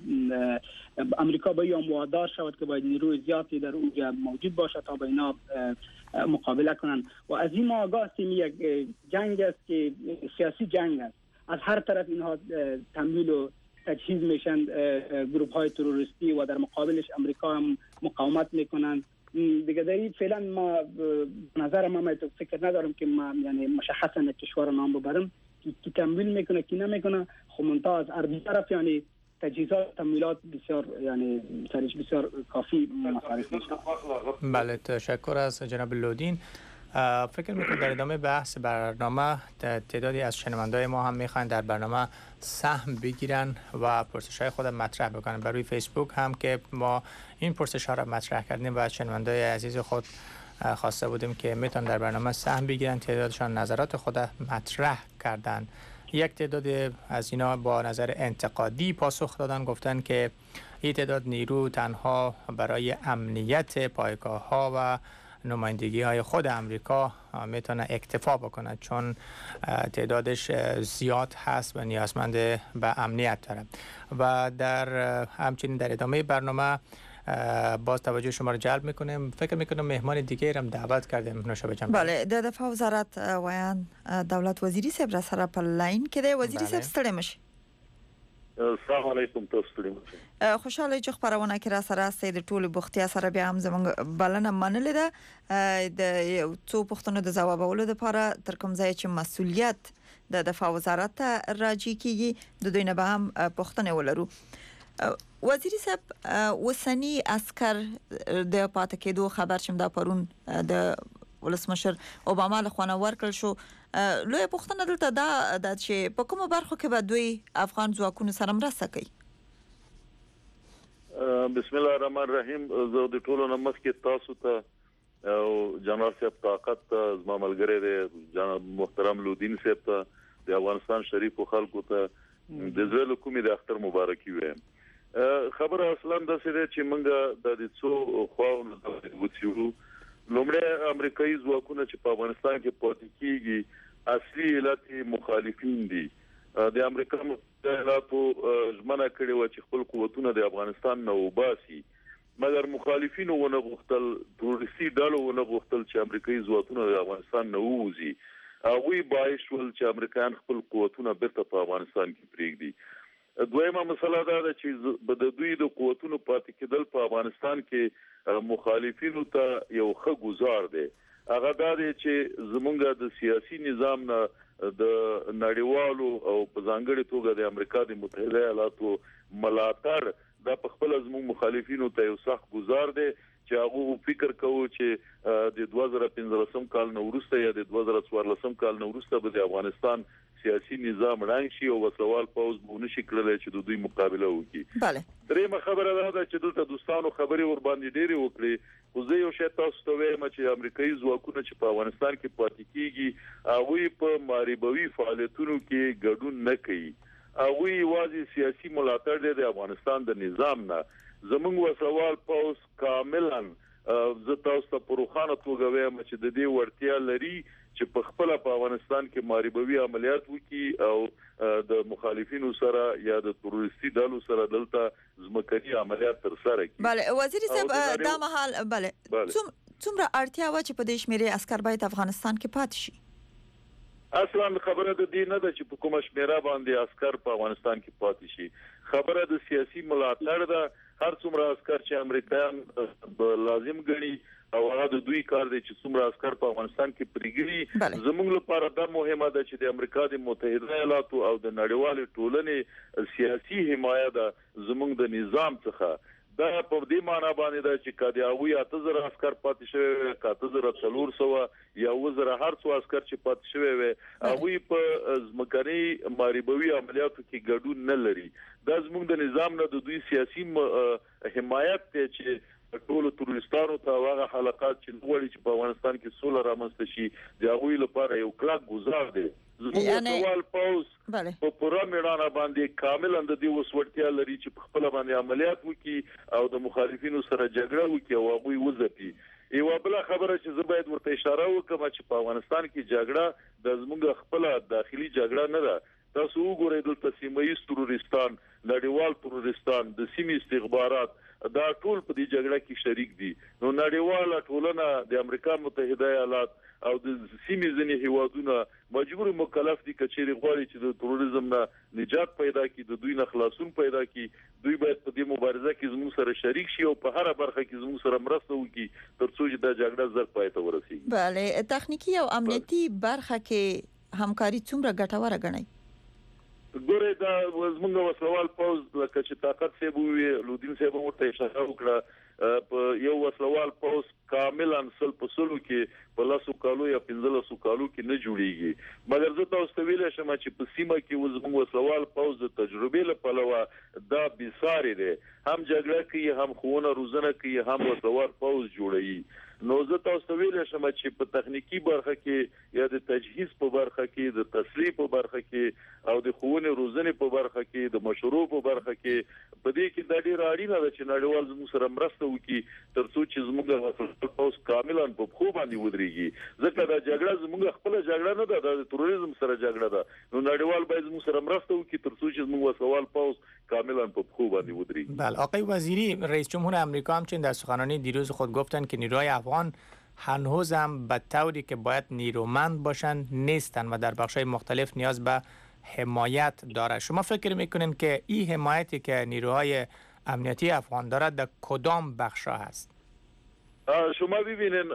امریکا باید وادار شود که باید نیروی زیادی در اونجا موجود باشه تا با اینا مقابله کنند. و از این ما آگاه هستیم یک جنگ است که سیاسی جنگ است. از هر طرف اینها تمویل و تجهیز میشن گروپ های تروریستی و در مقابلش امریکا هم مقاومت میکنند. دیگه در این فعلا ما نظر ما فکر ندارم که ما یعنی مشخصا یک کشور نام ببرم که تمویل میکنه که نمیکنه. خب منتها از هر طرف یعنی تجهیزات تمویلات بسیار یعنی سرش بسیار کافی مصارف میشه. بله، تشکر از جناب لودین. فکر میکنم در ادامه بحث برنامه تعدادی از شنوندای ما هم میخوان در برنامه سهم بگیرن و پرسش های خود مطرح بکنن. بر روی فیسبوک هم که ما این پرسش ها را مطرح کردیم و از شنوندای عزیز خود خواسته بودیم که میتونن در برنامه سهم بگیرن. تعدادشان نظرات خود مطرح کردن. یک تعداد از اینا با نظر انتقادی پاسخ دادن، گفتن که این تعداد نیرو تنها برای امنیت پایگاه ها و نمایندگی های خود امریکا میتونه اکتفا بکنه، چون تعدادش زیاد هست و نیازمند به امنیت داره. و در همچنین در ادامه برنامه باز توجه شما رو جلب میکنیم. فکر میکنم مهمان دیگه هم دعوت کردیم. نوشابه جان. بله، د دفاع وزارت ویان دولت وزیری صاحب را سره په لاین کې دی. وزیری صاحب ستړي مشي. السلام علیکم، تاسو ستړي مشي. خوشاله چې خبرونه کې را سره است د ټولو بوختیا سره بیا هم زمونږ بلنه منلې ده د څو پوښتنو د ځوابولو لپاره تر کوم ځای چې مسؤلیت د دفاع وزارت ته راجع کیږي د دوی نه به هم پوښتنه ولرو. وزیری صاحب، وسنی عسكر د پاتې کېدو خبر چې دا پرون د ولسمشر اوباما له خوا ورکړل شو، لوی پوښتنه دلته دا چې په کومه برخه کې به دوی افغان ځواکونو سره مرسته کوي؟ بسم الله الرحمن الرحیم. زه د ټولو نه مخکې تاسو ته او جنرال صاحب طاقت ته، زما ملګری دی جناب محترم لودین صاحب ته، د افغانستان شریفو خلکو ته د زړه له کومې د اختر مبارکي وایم. خبره اصلا د سره چې موږ د دې څو خواونو د وڅیو لومړی امریکایي ځواکونه چې په افغانستان کې پاتې کیږي اصلي علت مخالفین دي. د امریکا متحده ایالاتو ژمنه کړې و چې خپل قوتونه د افغانستان نه وباسي، مګر مخالفینو ونه غوښتل، تروریستي ډلو ونه غوښتل چې امریکایي ځواکونه د افغانستان نه ووځي. هغوی باعث شول چې امریکایان خپل قوتونه بیرته په افغانستان کې پرېږدي. دویمه مسله دا ده چې د دوی د قوتونو پاتې کېدل په افغانستان کې مخالفینو ته یو ښه ګزار دی. هغه دا دی چې زمونږ د سیاسي نظام نه د نړیوالو او په ځانګړي توګه د امریکا د متحده ایالاتو ملاتړ د خپل زموږ مخالفینو ته یو سخت گزار دی چې هغه فکر کوي چې د 2015 کال نو وروسته یا د 2014 کال نو وروسته به د افغانستان سیاسي نظام رنګ شي او وسوال پوز بونه شي کړل چې د دوی مقابله وکړي. بله. درېمه خبره ده چې دلته دوستانو خبري ور باندې ډېری وکړي. خو زه یو شی تاسو ته وایم چې امریکایي ځواکونه چې په افغانستان کې پاتې کیږي هغه په ماریبوي فعالیتونو کې ګډون نه کوي. هغه واځي سیاسي ملاتړ دی د افغانستان د نظام نه. زمونږ وسوال پوز کاملا زه تاسو ته پروخانه توګه وایم چې د دې ورتیا لري چې په خپل په افغانستان کې ماریبوي عملیات وکړي او د مخالفینو سره یا د تروریستي ډلو سره دلته ځمکني عملیات ترسره کړي. بله وزیر صاحب دا مهال بله څومره اړتیا و چې په دې شمیرې عسكر باید افغانستان کې پاتې شي؟ اصلا خبره د دې نه ده چې په کومه شمیره باندې عسكر په افغانستان کې پاتې شي. خبره د سیاسي ملاتړ ده. هر څومره عسكر چې امریکایان لازم ګڼي او هغه د دوی کار دی چې څومره عسكر په افغانستان کې پریګري زموږ لپاره دا مهمه ده چې د امریکا د متحده ایالاتو او د نړیوال ټولنې سیاسي حمایت زموږ د نظام څخه دا په دې معنی باندې ده چې کدی هغه 8000 عسكر پاتې شوی 1400 یا وزره هر څو عسكر چې پاتې شوی وي هغه په ځمکني ماریبوي عملیاتو کې ګډون نه لري. دا زموږ د نظام نه د دوی سیاسي حمایت ته چې ټول تروریستانو ته هغه حلقات چې نوړي چې په افغانستان کې سوله رامنځته شي د هغه لپاره یو کلک گزار دی. زموږ سوال پوز په پوره میړانه باندې کاملا د دې وسوړتیا لري چې په خپل باندې عملیات وکړي او د مخالفینو سره جګړه وکړي او هغه وځپي. یو بل خبره چې زه باید ورته اشاره وکم چې په افغانستان کې جګړه د زموږ خپل داخلي جګړه نه ده. تاسو وګورئ د سیمه‌ییز تروریستان، نړیوال تروریستان، د سیمې استخبارات دا ټول په دې جګړه کې شریک دي. نو نړیواله ټولنه د امریکا متحده ایالات او د سیمې ځینې هیوادونه مجبور مکلف دي کچېری غواړي چې د تروریزم نه نجات پیدا کړي، د دوی نه خلاصون پیدا کړي. دوی باید په دې مبارزه کې زموږ سره شریک شي او په هر برخه کې زموږ سره مرسته وکړي ترڅو چې دا جګړه زر پای ته ورسیږي. بله تخنیکی او امنیتي برخه کې همکاري څومره ګټوره ګڼئ؟ ګوره دا زمونږ وسوال پوز لکه چې طاقت صاحب وی لودین صاحب ورته اشاره وکړه په یو وسوال پوز کاملا سل په سلو کې په لاسو کالو یا 15 کالو کې نه جوړیږي. مګر زه تاسو ویل شم چې په سیمه کې زموږ وسوال پوز د تجربې لپاره دا بيساري دي. هم جګړه کوي، هم خوونه روزنه کوي، هم وسوال پوز جوړوي. نو زه تاسو ویل شم چې په تخنیکی برخه کې یا د تجهیز په برخه کې، د تسلیح په برخه کې او د خوونه روزنې په برخه کې، د مشروع په برخه کې په دې کې د ډیر اړینه ده چې نړیوال زموږ سره مرسته وکړي ترڅو چې زموږ وسوال پوز کاملا په خو باندې ودرېږي. ځکه دا جګړه زموږ خپل جګړه نه ده، د تروریزم سره جګړه ده. نو نړیوال باید زموږ سره مرسته وکړي ترڅو چې زموږ وسوال پوز کاملا په خو باندې ودرېږي. بله آقای وزیری، رئیس جمهور آمریکا همچنین در سخنرانی دیروز خود گفتند که نیروهای افغان هنوز هم به طوری که باید نیرومند باشند نیستند و در بخش‌های مختلف نیاز به حمایت دارد. شما فکر میکنین که این حمایتی که نیروهای امنیتی افغان دارد در کدام بخش‌ها هست؟ شما ببینین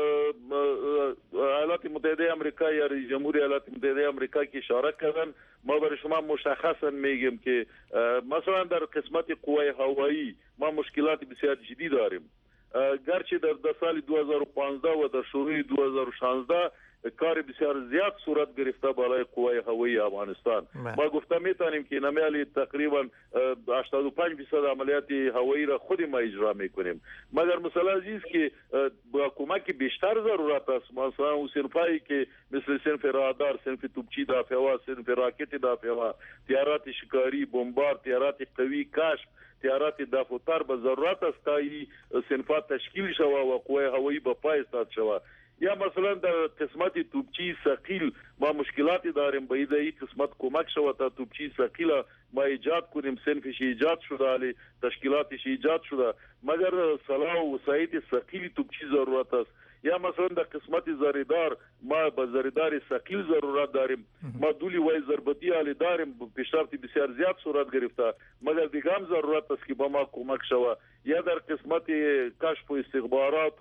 ایالات متحده آمریکا یا رئیس جمهور ایالات متحده آمریکا که اشاره کردن، ما برای شما مشخصا میگیم که مثلا در قسمت قوای هوایی ما مشکلات بسیار جدی داریم. گرچه در سال 2015 و در شروع 2016 کار بسیار زیاد صورت گرفته بالای قوای هوایی افغانستان. ما گفته میتونیم که نمیالی تقریبا 85% عملیات هوایی را خود ما اجرا میکنیم. مگر مسئله عزیز که با کمک بیشتر ضرورت است. مثلا اون صنفایی که مثل صنف رادار، صنف توپچی دافعه، صنف راکت دافعه، تیارات شکاری، بمبار، تیارات قوی کشف، تیارات دافوتر به ضرورت است تا این صنفات تشکیل شوه و قوای هوایی به پای استاد شوه. یا مثلا در قسمت توپچی ثقیل ما مشکلاتی داریم، باید این قسمت کمک شود تا توپچی ثقیل ما ایجاد کنیم. صنفش ایجاد شده، علی تشکیلاتش ایجاد شده، مگر سلاح و وسایط ثقیل توپچی ضرورت است. یا مثلا در قسمت زریدار ما به زریدار ثقیل ضرورت داریم. ما دولی وای ضربتی علی داریم، پیشرفت بسیار زیاد صورت گرفته، مگر دیگه هم ضرورت است که با ما کمک شود. یا در قسمت کشف و استخبارات و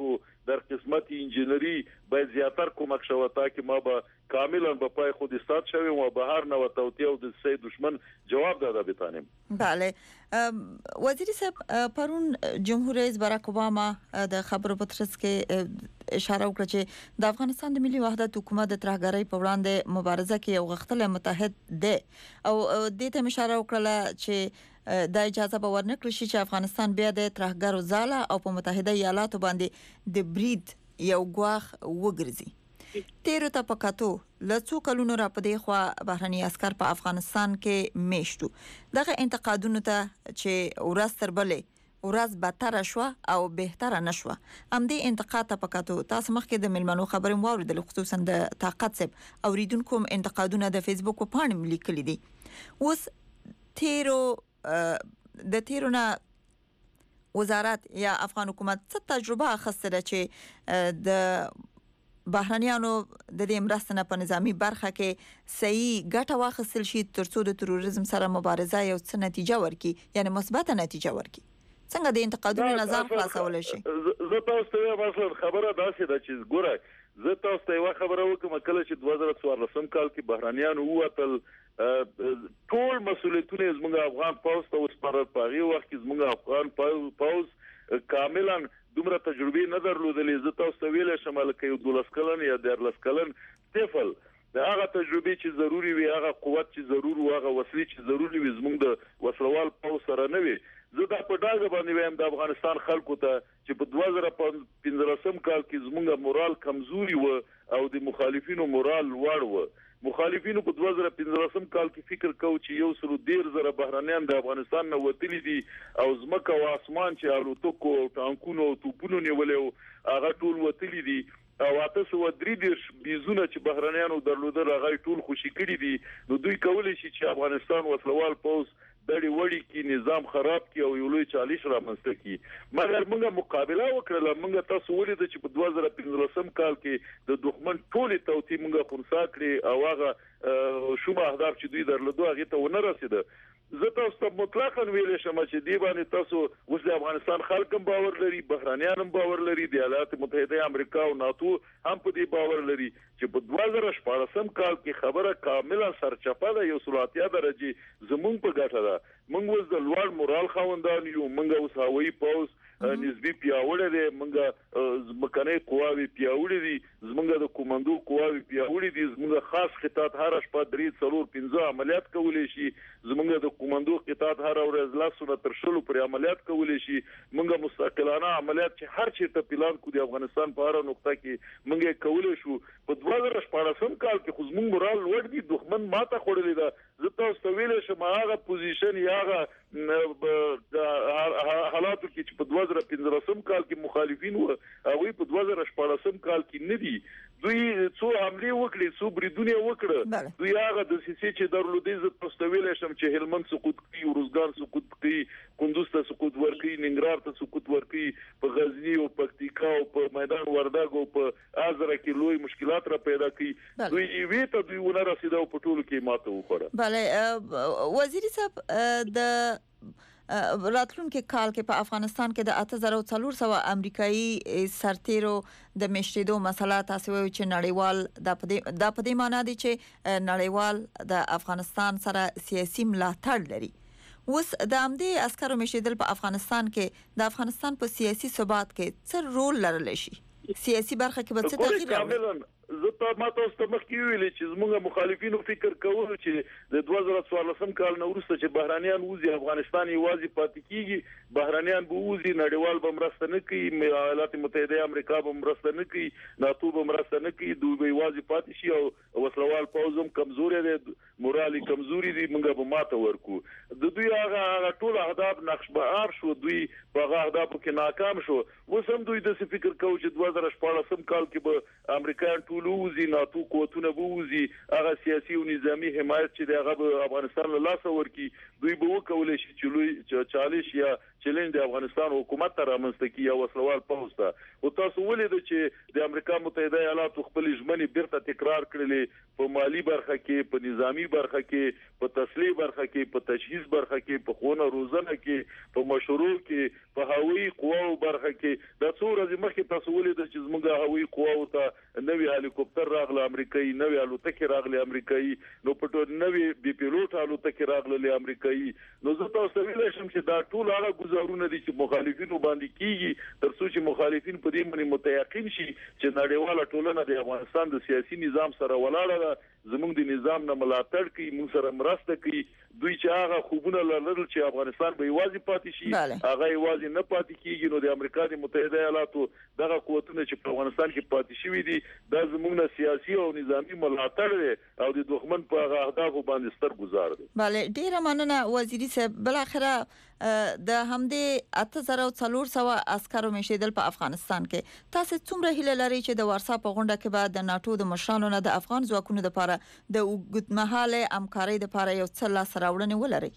در قسمت انجینری باید زیاتر کمک شود تا که ما با کاملا به پای خود ایستاد شویم و به هر نوع توطئه و دسیسه دشمن جواب داده بتانیم. بله وزیر صاحب پرون جمهوریت رئیس باراک اوباما د خبرو په ترڅ کې اشاره وکړه چې د افغانستان د ملي وحدت حکومت د ترهګرۍ په وړاندې مبارزه کې یو غښتلی متحد دی او دې ته اشاره وکړه چې د اجازه به ورنکړل شي چې افغانستان بیا د ترهګرو ځاله او په متحده ایالاتو باندې د برید یو ګواښ وګرځي. تیرو ته پکاتو لڅو کلونو را پدې خو بهرني عسكر په افغانستان کې میشتو دغه انتقادونو ته چې ورځ تر بلې ورځ بدتر شو او بهتره نشو هم دې انتقاد ته پکاتو تاسو مخکې د ملمنو خبرې واوریدل خصوصا د طاقت سب اوریدونکو انتقادونه د فیسبوک په پاڼه لیکل دي اوس تیرونه وزارت یا افغان حکومت څه تجربه اخیسته چې د بهرنیانو د دې مرستنه په نظامی برخه کې صحیح ګټه واخیستل شي ترڅو د تروریزم سره مبارزه یو څه نتیجه ورکړي یعنی مثبت نتیجه ورکړي. څنګه د انتقادونو نظر خلاصول شي؟ زه تاسو ته مثلا خبره داسې ده چې ګوره زه تاسو ته یو خبره وکم کله چې 2014 کال کې بهرنیانو ووتل ټول مسؤلیتونه زموږ افغان پوز ته وسپارل پاغي وخت کې زموږ افغان پوز کاملا دومره تجربه نه درلودلې زه تاسو ته ویل شمال کې 12 کلن یا 13 کلن طفل دا هغه تجربه چې ضروری وي هغه قوت چې ضروري وي هغه وسلې چې ضروری وي زموږ د وسلوال پوز سره نه وي. زه دا په ډاګه باندې وایم د افغانستان خلکو ته چې په 2015 کال کې زموږ مورال کمزوري و او د مخالفینو مورال لوړ و. مخالفینو په 2015 کال کې فکر کو چې یو سلو ډیر زره بهرانيان د افغانستان نه وتلي دي او زمکه او اسمان چې الوتکو او ټانکونو او توپونو نیولې هغه ټول وتلي دي او تاسو و درې دیش بيزونه چې بهرانيانو درلودل هغه ټول خوشی کړي دي نو دوی کولای شي چې افغانستان وسلوال پوز دړي وړي کې نظام خراب کی او یو لوی چالیش را منځته کی مګر موږ مقابله وکړه موږ تاسو ولید چې په 2015 کال کې د دښمن ټولې توتی موږ خنثا کړې او هغه شوم اهداف چې دوی درلودو هغه ته ونه رسیده. زه تاسو ته مطلقاً ویل شم چې دی باندې تاسو اوس د افغانستان خلک هم باور لري بهرانيان هم باور لري د ایالات متحده امریکا او ناتو هم په دې باور لري چې په 2014 کال کې خبره کاملا سرچپه ده یو سلطاتیا درجه زمونږ په ګټه ده. موږ اوس د لوړ مورال خوندان یو موږ اوس هوایي پوز نسبی پیاوړی دی موږ مکنه قواوی پیاوړی دي زمونږ د کومندو قواوی پیاوړی دي زمونږ خاص خطات هر شپه 3-4-5 عملیات کولې شي زمونږ د کومندو خطات هر ورځ لاسونه تر شلو پر عملیات کولې شي موږ مستقلانه عملیات چې هر چی ته پلان کو د افغانستان په هر نقطه کې موږ کولې شو. په 2014 کال کې خو زمونږ مورال لوړ دي دښمن ماته خوړلې ده زه تاسو ته ویل شم هغه پوزیشن یا هغه حالاتو کې چې په 2015 کال کې مخالفین وو او په 2014 کال کې نه دي دوی څو حمله وکړي څو بریدونه وکړه دوی هغه د سیسي چې درلودي زه تاسو ته ویل شم چې هلمند سقوط کوي روزګان سقوط کوي کندوز ته سقوط ورکوي ننګرهار ته سقوط ورکوي په غزنی او پکتیکا او په میدان وردګ او په ازره کې لوی مشکلات را پیدا کوي دوی وی ته دوی ونه رسیدو په ټولو کې ماته وخوره. بله وزیر صاحب د راتلونکي کال کې په افغانستان کې د 8400 امریکایي سرتیرو د مشتیدو مسله تاسو وایي چې نړیوال د په دې معنی دي چې نړیوال د افغانستان سره سیاسي ملاتړ لري. اوس د امدې عسکرو مشتیدل په افغانستان کې د افغانستان په سیاسي ثبات کې څه رول لرلی شي سیاسي برخه کې به څه تغییر راوړي؟ زه ته ماته اوس ته مخکې ویلې چې زموږ مخالفینو فکر کوي چې د 2014 کال نه وروسته چې بهرانيان وځي افغانستان یوازې پاتې کیږي بهرانيان به وځي نړیوال به مرسته نه کوي ایالات متحده امریکا به مرسته نه کوي ناتو به مرسته نه کوي دوی به یوازې پاتې شي او وسلوال پوزم کمزوري دي مورالي کمزوري دي موږ به ماته ورکو د دوی هغه ټول اهداف نقش بهار شو دوی په هغه اهدافو کې ناکام شو اوس هم دوی د فکر کوي چې 2014 کال کې به امریکایان لوزي ناتو قوتونه بوزي هغه سیاسي او نظامی حمایت چې د افغانستان له لاسه ورکی دوی به وکولای شي چې لوی چالش یا چیلنج د افغانستان حکومت ته رامنځته کی یا وسلوال پوسټه او تاسو ولید چې د امریکا متحده ایالاتو خپل ژمنې بیرته تکرار کړلې په مالی برخه کې په نظامی برخه کې په تسلیح برخه کې په تجهیز برخه کې په خونه روزنه کې په مشروع کې په د هوایي قواو برخه کې د څو ورځې مخکې تاسو ولیدل چې زموږ هوایي قواو ته نوې هلیکوپټر راغله امریکایي، نوې الوتکې راغله امریکایي، نو په ټول نوې بي پیلوټ الوتکې راغله امریکایي. نو زه تاسو ویل شم چې دا ټول هغه گزارونه دي چې مخالفینو باندې کیږي تر څو چې مخالفین په دې باندې متيقن شي چې نړیواله ټولنه د افغانستان د سیاسي نظام سره ولاړه ده، زموږ د نظام نه ملاتړ کوي، موږ سره مرسته کوي. دوی چې هغه خوبونه لرل چې افغانستان به یوازې پاتې شي هغه یوازې نه پاتې کیږي. نو د امریکا د متحده ایالاتو دغه قوتونه چې په افغانستان کې پاتې شوي دي دا زموږ نه سیاسي او نظامی ملاتړ دی او د دښمن په هغه اهدافو باندې ستر گزار دی. بله ډیره مننه وزیري صاحب. بل اخره د همدې 8400 عسکرو میشیدل په افغانستان کې تاسو څومره هیله لرئ چې د وارسا په غونډه کې بعد د ناتو د مشرانو نه د افغان ځواکونو لپاره د اوږدمهاله همکارۍ لپاره یو څه لاس راوړنې ولري؟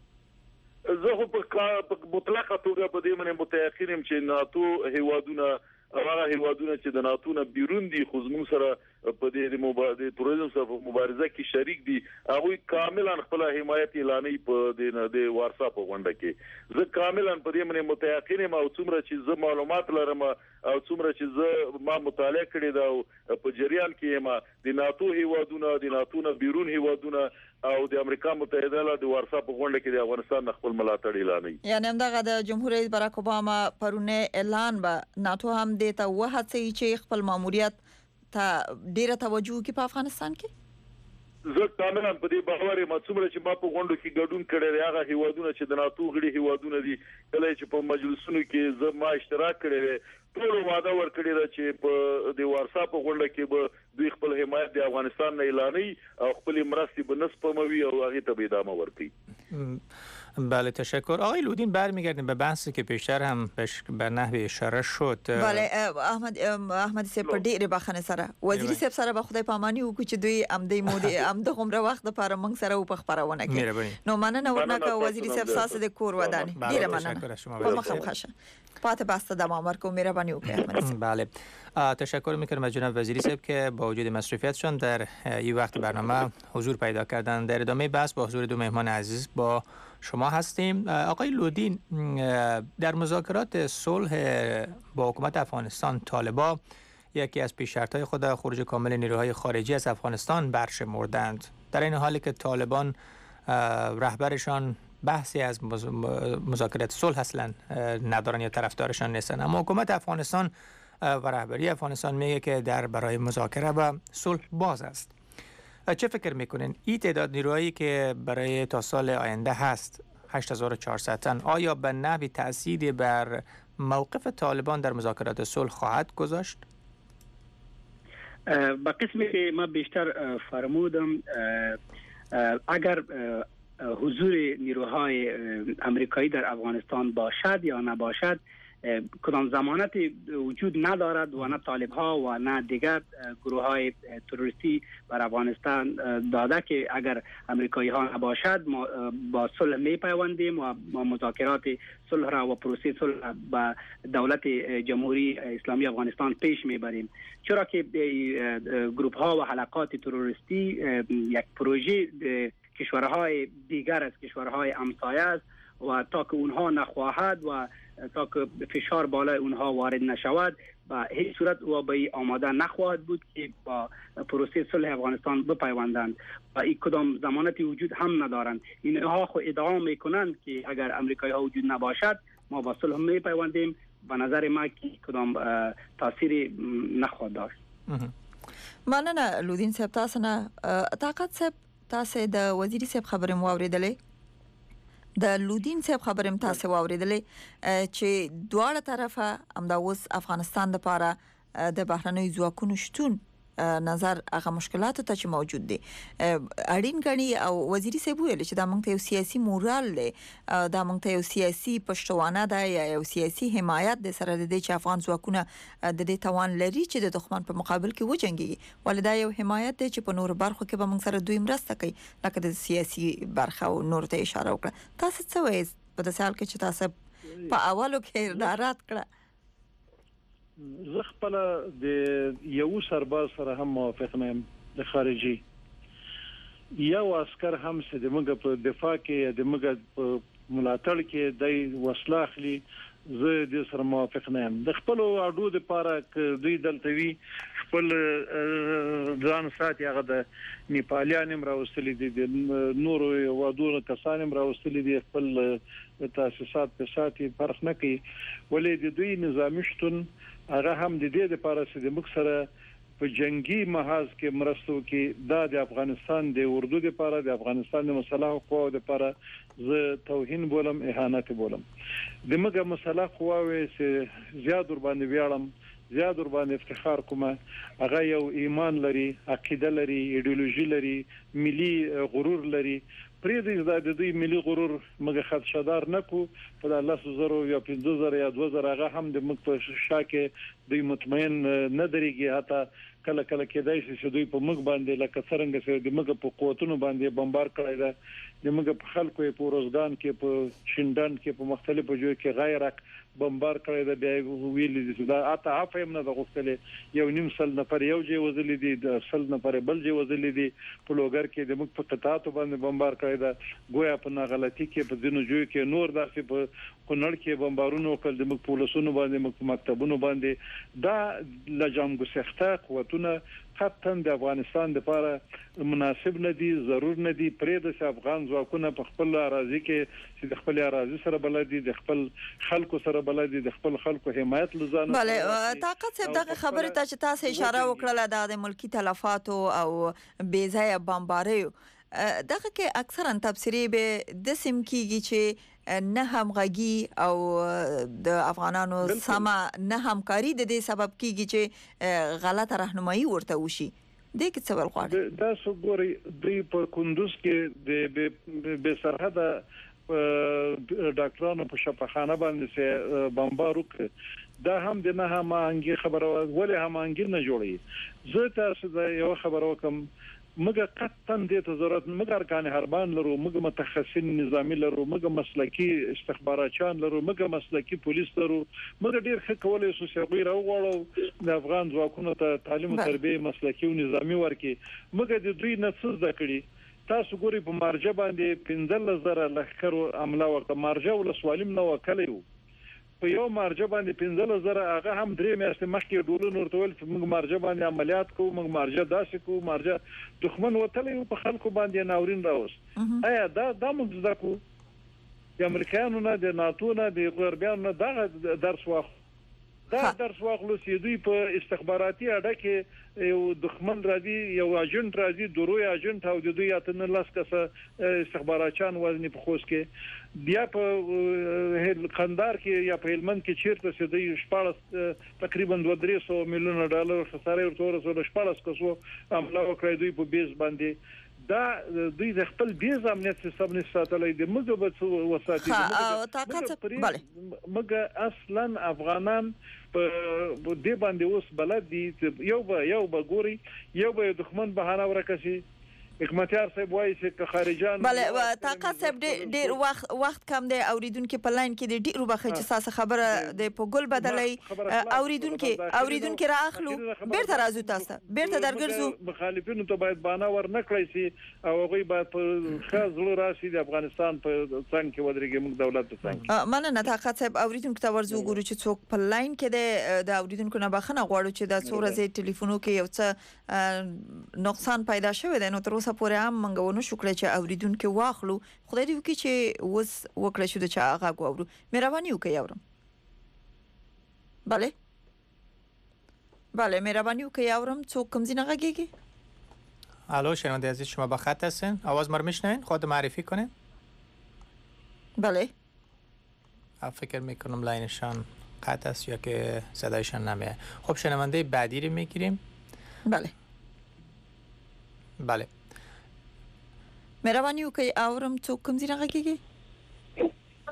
زه په مطلقه توګه په دې باندې متيقن یم چې ناتو هیوادونه هغه هیوادونه چې د ناتو نه بیرون دي خو زموږ سره په دې تروریزم سره مبارزه کې شریک دي هغه کاملا خپل حمایت اعلانوي په د وارسا په غونډه کې. زه کاملا په دې باندې متيقن یم او څومره چې زه معلومات لرم او څومره چې زه ما مطالعه کړې ده او په جریان کې یم د ناتو هیوادونه د ناتو نه بیرون هیوادونه او د امریکا متحده ایالاتو د وارسا په غونډه کې د افغانستان خپل ملاتړ اعلانوي. یعنی همدغه د جمهور رئیس باراک اوباما پرونه اعلان به ناتو هم دې ته وهڅوي چې خپل ماموریت ته ډیره توجه کوي په افغانستان کې. زه کاملا په دې باور یم څومره چې ما په غونډو کې ګډون کړی دی هغه هیوادونه چې د ناتو غړي هیوادونه دي کله چې په مجلسونو کې زه ما اشتراک کړی دی ټول وعده ورکړی دی چې په د وارسا په غونډه کې به دوی خپل حمایت د افغانستان نه اعلانوي او خپل مرستې به نسپموي او هغه ته به ادامه ورکړي. بله تشکر. آقای لودین برمیگردیم به بحثی که پیشتر هم به نحوی اشاره شد. بله احمد صاحب په ډیره بخنه سره وزیري صاحب سره به خدای پاماني وکړي چې دوی امدې مودي امده غمره وخت لپاره موږ سره په خبرونه کې نو مننه ورنکه وزیري صاحب ساسه د کور ودان ډیره مننه. په مخم خشه پات بسته دوام ورکو مهربانی وکړئ احمد صاحب. بله تشکر میکنم از جناب وزیری صاحب که با وجود مصروفیتشان در این وقت برنامه حضور پیدا کردن. در ادامه بحث با حضور دو مهمان عزیز با شما هستیم. آقای لودین در مذاکرات صلح با حکومت افغانستان طالبان یکی از پیش‌شرط‌های خود خروج کامل نیروهای خارجی از افغانستان برشمردند. در این حالی که طالبان رهبرشان بحثی از مذاکرات صلح اصلا ندارن یا طرفدارشان نیستن، اما حکومت افغانستان و رهبری افغانستان میگه که در برای مذاکره و صلح باز است. چه فکر میکنین این تعداد نیروهایی که برای تا سال آینده هست 8400 تن آیا به نحوی تأثیری بر موقف طالبان در مذاکرات صلح خواهد گذاشت؟ با قسمی که ما بیشتر فرمودم اگر حضور نیروهای امریکایی در افغانستان باشد یا نباشد کدام ضمانت وجود ندارد و نه طالب ها و نه دیگر گروه های تروریستی بر افغانستان داده که اگر امریکایی ها نباشد ما با صلح می پیوندیم و ما مذاکرات صلح را و پروسه صلح با دولت جمهوری اسلامی افغانستان پیش می بریم، چرا که گروه ها و حلقات تروریستی یک پروژه کشورهای دیگر از کشورهای همسایه است و تا که اونها نخواهد و تا که فشار بالای اونها وارد نشود با هیچ صورت و به آماده نخواهد بود که با پروسه صلح افغانستان بپیوندند و این کدام ضمانتی وجود هم ندارند. اینها خود ادعا میکنند که اگر امریکایی ها وجود نباشد ما با صلح میپیوندیم. به نظر ما که کدام تاثیری نخواهد داشت. مننه لودین صاحب. تاسو نه طاقت صاحب تاسو د وزیری صاحب خبرې مو اوریدلې؟ د لودین صاحب خبرې هم تاسو واوریدلې چې دواړه طرفه همدا اوس افغانستان لپاره د بهرنۍ ځواکونو شتون نظر هغه مشکلات ته چې موجود دي اړین غني او وزیری صاحب ویل چې دا موږ ته یو سیاسي مورال دی، دا موږ ته یو سیاسي پښتوانه ده یا یو سیاسي حمایت د سره د دې چې افغان ځواکونه د دې توان لري چې د دښمن په مقابل کې وجنګي، ولدا یو حمایت دی چې په نور برخو کې به موږ سره دوی مرسته کوي لکه د سیاسي برخه او نور ته اشاره وکړه. تاسو څه وایي په داسې حال کې چې تاسو په اولو کې اردارات کړه؟ زه خپل د یو سرباز سره هم موافق نه یم د خارجي یو عسكر هم چې د موږ په دفاع کې د موږ په ملاتړ کې د وسله اخلي زه د سره موافق نه یم. د خپل اډو د پاره ک دوی دلته وی خپل ځان ساتي هغه د نیپالیانم راوستلې دي د نورو وادونو کسانم راوستلې دي خپل تاسیسات په ساتي فرق نه کوي ولې د دوی نظامی شتون هغه هم د دې لپاره چې د موږ سره په جنگي محاذ کې مرستو کې د افغانستان د اردو لپاره د افغانستان د مسلح قواو لپاره زه توهین بولم اهانت بولم د موږ مسلح قواوي چې زیات ور باندې ویاړم زیات ور باندې افتخار کوم هغه یو ایمان لري عقیده لري ایدئولوژي لري ملي غرور لري پرې د دوی ملي غرور موږ خدشدار نکو په 10,000 یا 15,000 یا 2,000 هغه هم د موږ په شاکه دوی مطمئن نه درېږي حتی کله کله کېدای شي چې دوی په موږ باندې لکه څنګه چې د موږ په قوتونو باندې بمبار کړی دا د موږ په خلکو په روزګان کې په شیندان کې په مختلفو ځایو کې غیرک بمبار کړی دا بیا ویل دي دا اته افهم نه غوښتل یو نیم سل نفر یو ځای وزلې دي د سل نفر بل ځای وزلې دي په لوګر کې د موږ په قطعاتو باندې بمبار کړی دا ګویا په ناغلطي کې په دینو ځایو کې نور داسې په کونړ کې بمبارونو کول د موږ پولیسونو باندې موږ مکتبونو باندې دا لجام ګسخته قوتونه قطعا د افغانستان لپاره مناسب نه دي ضرور نه دي پرې د افغان ځواکونه په خپل اراضي کې چې د خپل اراضي سره بلدي د خپل خلکو سره بلدي د خپل خلکو حمایت لزانه بله طاقت صاحب دغه خبره ته چې تاسو اشاره وکړه د ملکی تلفاتو او بیځای بمباریو دغه کې اکثرا تفسیری به د سیم کیږي چې نه همغږي او د افغانانو سما نه همکاري د دې سبب کیږي چې غلطه راهنمایي ورته وشي د کې څه ولغواړي دا څوګوري دوی په کندوز کې د به سرحد ډاکټرانو په شفاخانه باندې سه بمبار وکړ دا هم د نه همانګي خبره ولې همانګي نه جوړي زه تاسو دا یو خبره وکم مګر قطعا د ته ضرورت مګر کان هربان لرو مګر متخصصین نظامی لرو مګر مسلکی استخباراتچان لرو مګر مسلکی پولیس لرو مګر ډیر ښه کولای شو چې غیر وغواړو د افغان ځواکونو ته تعلیم او تربیه مسلکی او نظامی ورکي مګر د دوی نفس ذکرې تاسو ګوري په مارجه باندې 15,000 لخر عمله وکړه مارجه ول سوالیم نو وکړیو په یو مارجه باندې 15,000 هغه هم درې میاشتې مخکې ډولونه ورتول چې موږ مارجه باندې عملیات کوو موږ مارجه داسې کوو مارجه دښمن وتلې په خلکو باندې ناورین راوست آیا دا موږ زده کوو د امریکایانو نه د ناتو نه د غربیانو نه دا درس واخلو دا درس واخلو چې دوی په استخباراتي اډه کې یو دښمن راځي یو اجنټ راځي دروي اجنټ او د دوی اتن لاس کسه استخباراتچان وزنی په خوش کې بیا په قندار کې یا په هلمند کې چیرته چې دوی شپږ تقریبا 200 میلیون ډالر خساره ورته 14 کسو عمله وکړي دوی په بیس باندې دا دوی د خپل بیز امنیت سیستم نه ساتلای دي موږ به وساتي موږ اصلا افغانان په دې باندې اوس بلد دي یو به ګوري یو به دښمن بهانه ورکشي حکمتیار صاحب وایي چې خارجان بله طاقت صاحب ډیر وخت کم دی اوریدونکو په لاین کې د ډیرو بخښ چې تاسو خبره د په ګل بدلای اوریدونکو راخلو بیرته راځو تاسو بیرته درګرځو مخالفینو ته باید باندې ور نکړی سي او هغه باید په خاص راشي د افغانستان په څنګه کې ودرېږي موږ دولت ته څنګه مننه طاقت صاحب اوریدونکو ته ورځو ګورو چې څوک په لاین کې د اوریدونکو نه بخښنه غواړو چې د څو ورځې ټلیفونو کې یو څه نقصان پیدا شوی دی نو تر اوسه پورې هم منګونو شو کړی چې اوریدونکو واخلو خدای دې وکړي چې وس وکړي شو د چا هغه غواړو مهرباني وکړئ اورم بله مهرباني وکړئ اورم څوک کوم ځای نه غږیږي الو شنونده عزیز شما با خط هستین آواز ما رو میشنوین خود معرفی کنین بله فکر میکنم لاینشان قطع است یا که صدایشان نمیاد خب شنونده بعدی رو میگیریم بله مهرباني وکړئ اورم څوک کوم ځای نه غږیږي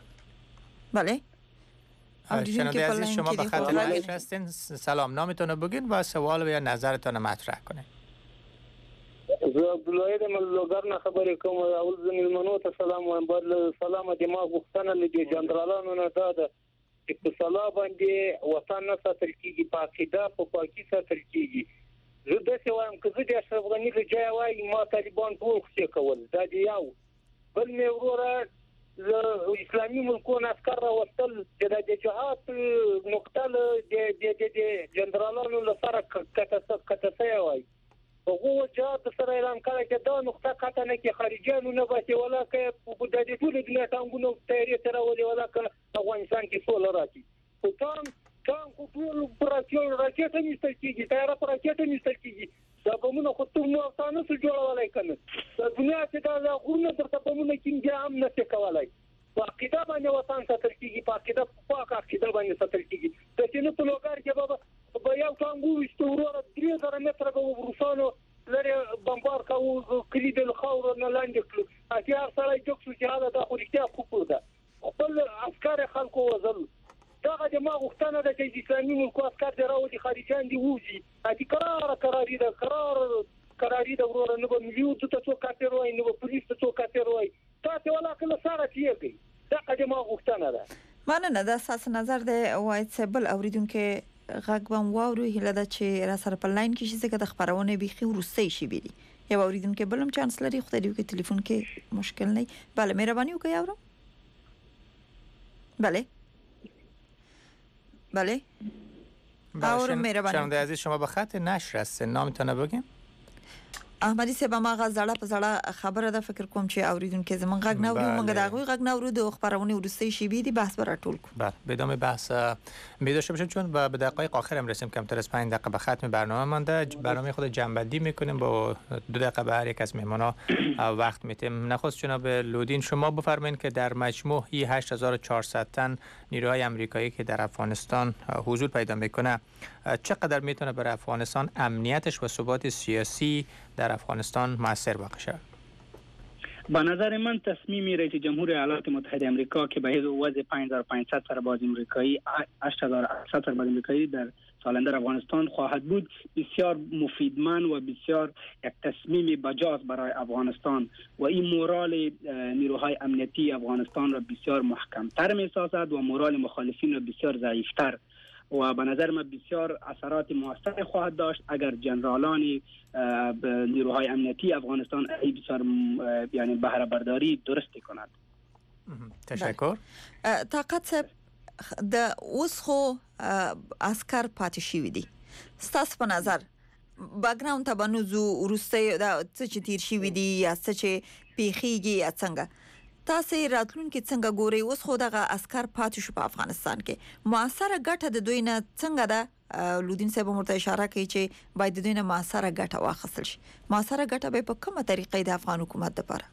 بله شنونده عزیز شما به خط لاین هستین سلام نامتون رو بگین و سوال و یا نظرتون رو مطرح کنین زه عبدالله د ملوګر نه خبرې کوم اول زميل منو ته سلام وایم بل سلام دماغ غوښتنه لدی جنرالانو نه دا چې په صلاح باندې وطن نه ساتل کیږي په عقیده په پاکي ساتل کیږي زه د څه وایم که زه د اشرف غنی له ځای وای ما طالبان ټول څه کول دا دی یو بل مې وروره اسلامي ملکونو عسكر راوستل چې د جهاد نقطه د جنرالانو لپاره کټسه وای هغه جهاد سره اعلان کړی چې دا نقطه کاته نه کې خارجيانو نه باسي ولا کې د دې ټول دنیا څنګه تیاری سره ولې ولا کې افغانستان کې سول راځي او څنګه ټول راکټ نشته کېږي تیار راکټ نشته کېږي دا بمونه خو ته مو افغانستان څخه جوړولای کنه د دنیا کې دا غوونه تر بمونه کې هم نه څه کولای په عقیده باندې وطن ساتل کېږي په عقیده په عقیده باندې ساتل کېږي د چې په لوګار کې بابا په یو څنګه وشتورو 3000 متره به روسانو لري بمبار کوي کلی د خاور نه لاندې کړو اته سره جوړ شو چې دا خو رښتیا خو ده خپل عسكر خلکو وزل دا د ما غوښتنه ده چې اسلامي ملکو عسكر دراوي خارجيان دي وځي اته قراري ده ورور نه به مليو ته څو کاتر وای نه به پولیس ته څو کاتر وای تاسو ولا کله سره کیږي دا د ما غوښتنه ده مننه د اساس نظر د وایټ سیبل اوریدونکو غږ بم واورو هله د چې را سره په لاین کې شي د خبرونه بيخي ورسې شي بيدي یو اوریدونکو بلم چانس لري خو د دې کې ټلیفون کې مشکل نه بله مهرباني وکړئ اورم بله مهربانی شنونده عزیز شما به خط نشر هستین نامتون بگین احمدی صاحب ما غزړه په زړه خبره ده فکر کوم چې اوریدونکو زمون غږ نه اوري موږ دا غوي غږ نه اورو د خبرونه ورسته شي بيدي بحث برا ټول کو بله به ادامه بحث می‌داشته باشیم چون به دقایق آخر هم رسیم کمتر از 5 دقیقه به ختم برنامه مانده برنامه خود جنبندی میکنیم با 2 دقیقه به هر یک از مهمانا وقت میتیم نخست جناب لودین شما بفرمایید که در مجموع 8400 تن نیروهای آمریکایی که در افغانستان حضور پیدا میکنه چقدر میتونه برای افغانستان امنیتش و ثبات سیاسی در افغانستان موثر واقع شود؟ به نظر من تصمیم رئیس جمهور ایالات متحده آمریکا که به وضع 5500 سرباز آمریکایی 8800 سرباز آمریکایی در سالنده افغانستان خواهد بود بسیار مفیدمند و بسیار یک تصمیم بجاست برای افغانستان و این مورال نیروهای امنیتی افغانستان را بسیار محکم‌تر می‌سازد و مورال مخالفین را بسیار ضعیف‌تر و به نظر من بسیار اثرات موثر خواهد داشت اگر جنرالان نیروهای امنیتی افغانستان بسیار یعنی بهره برداری درست کند. تشکر. طاقت د اوس خو عسكر پاتې شوی دي ستاسو په نظر بیکګراوند ته بنوزو ورسته د څه چې تیر شوی دي یا څه چې پیخیږي یا څنګه تاسو راتلونکي څنګه ګوري اوس خو دغه عسكر پاتې شو په افغانستان کې موثره ګټه د دوی نه څنګه ده لودین صاحب مرته اشاره کوي چې باید د دوی نه موثره ګټه واخیستل شي موثره ګټه به په کومه طریقې د افغان حکومت لپاره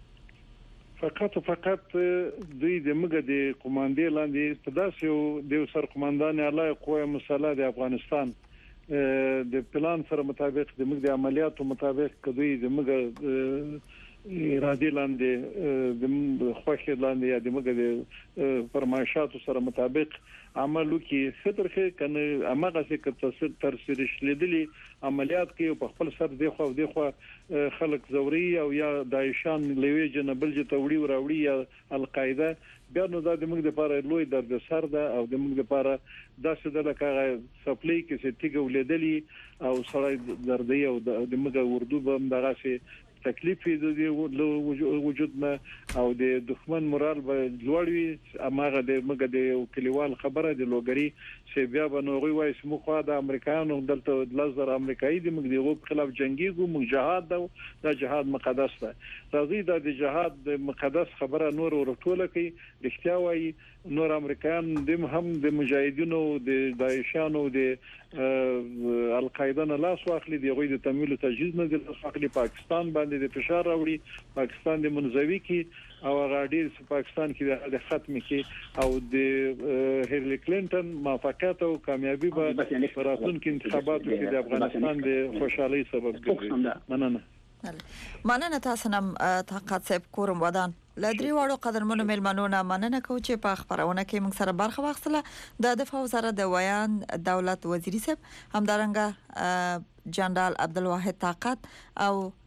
فقط دوی د موږ د قوماندې لاندې په داسې د سر قومندان اعلی قوه مسلحه د افغانستان د پلان سره مطابق د موږ د عملیاتو مطابق کدوې د موږ اراده لاندې د خوښه لاندې یا د موږ د فرمایشاتو سره مطابق عملو کې سترخه کنه امغه څه تر سره شلیدلي عملیات کې په خپل سر دی خو خلک زوري او یا داعشان لوي جنبل جتوړي وراوړي یا القاعده بیا نو د موږ لپاره لوی درد سر ده او د موږ لپاره داسې د لکه سپلای کې چې تیګ ولیدلی او سړی دردي او د موږ وردو به دغه سي تکلیف د وجود نه او د دښمن مورال به لوړوي اماغه د موږ د کلیوال خبره د لوګری چې بیا به نو غوي وایي سمخه د امریکایانو دلته لزر امریکایي د موږ د خلاف جنگيګو موږ جهاد د جهاد مقدس ده راځي د جهاد د مقدس خبره نور ورټوله کوي رښتیا وایي نور امریکایان د هم د مجاهدینو د داعشانو د القاعده نه لاس واخلي د غوي د تمویل تجهیز نه د واخلي پاکستان باندې د فشار راوړي پاکستان د منزوي کې او غاډي پاکستان کې د ختم کې او د هیلری کلینټن موافقت او کامیابی به راتلونکي انتخاباتو کې د افغانستان د خوشحالي سبب ګرځي مننه تاسو نن طاقت صاحب کورم ودان لدري واړو قدرمنو ملمنونه مننه کو چې په خبرونه کې موږ سره برخه واخیستله د دفاع وزارت د ویان دولت وزیر صاحب همدارنګه جنرال عبدالواحد طاقت او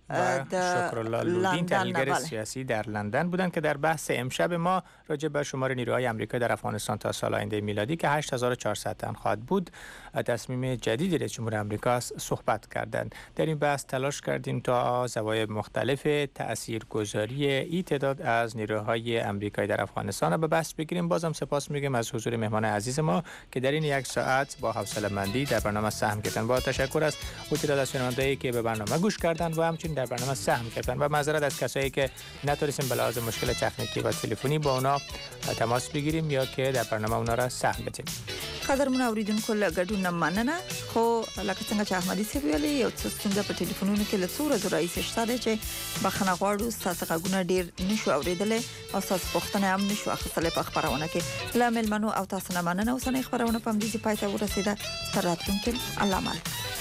شکرالله لودین تحلیلگر سیاسی در لندن بودند که در بحث امشب ما راجع به شمار نیروهای آمریکا در افغانستان تا سال آینده میلادی که 8400 تن خواهد بود، تصمیم جدیدی رئیس جمهور آمریکا صحبت کردند. در این بحث تلاش کردیم تا زوایای مختلف تاثیرگذاری این تعداد از نیروهای آمریکایی در افغانستان را به بحث بگیریم. بازم سپاس میگم از حضور مهمان عزیز ما که در این یک ساعت با حوصله‌مندی در برنامه سهم کردن. با تشکر از تعداد از شنوندهایی که به برنامه گوش کردند و همچنین در برنامه سهم کردند و معذرت از کسایی که نتونستیم به لحاظ مشکل تکنیکی و تلفنی با اونا تماس بگیریم یا که در برنامه اونا را سهم بدیم. قدرمن اوریدونکو لګډون مننه. خو لکه څنګه چې احمدي سی ویلي یو څه ستونزه په ټلیفونونو کې له څو ورځې راځي شته چې بخښنه غواړو ستاسو غږونه ډیر نشو اوریدلې او تاسو پوښتنه هم نشو اخیستلې په خبرونه کې. لا ملمنو او تاسو نه مننه. اوسنۍ خبرونه په دې پای ته ورسیده. تر راتلونکي الله مل.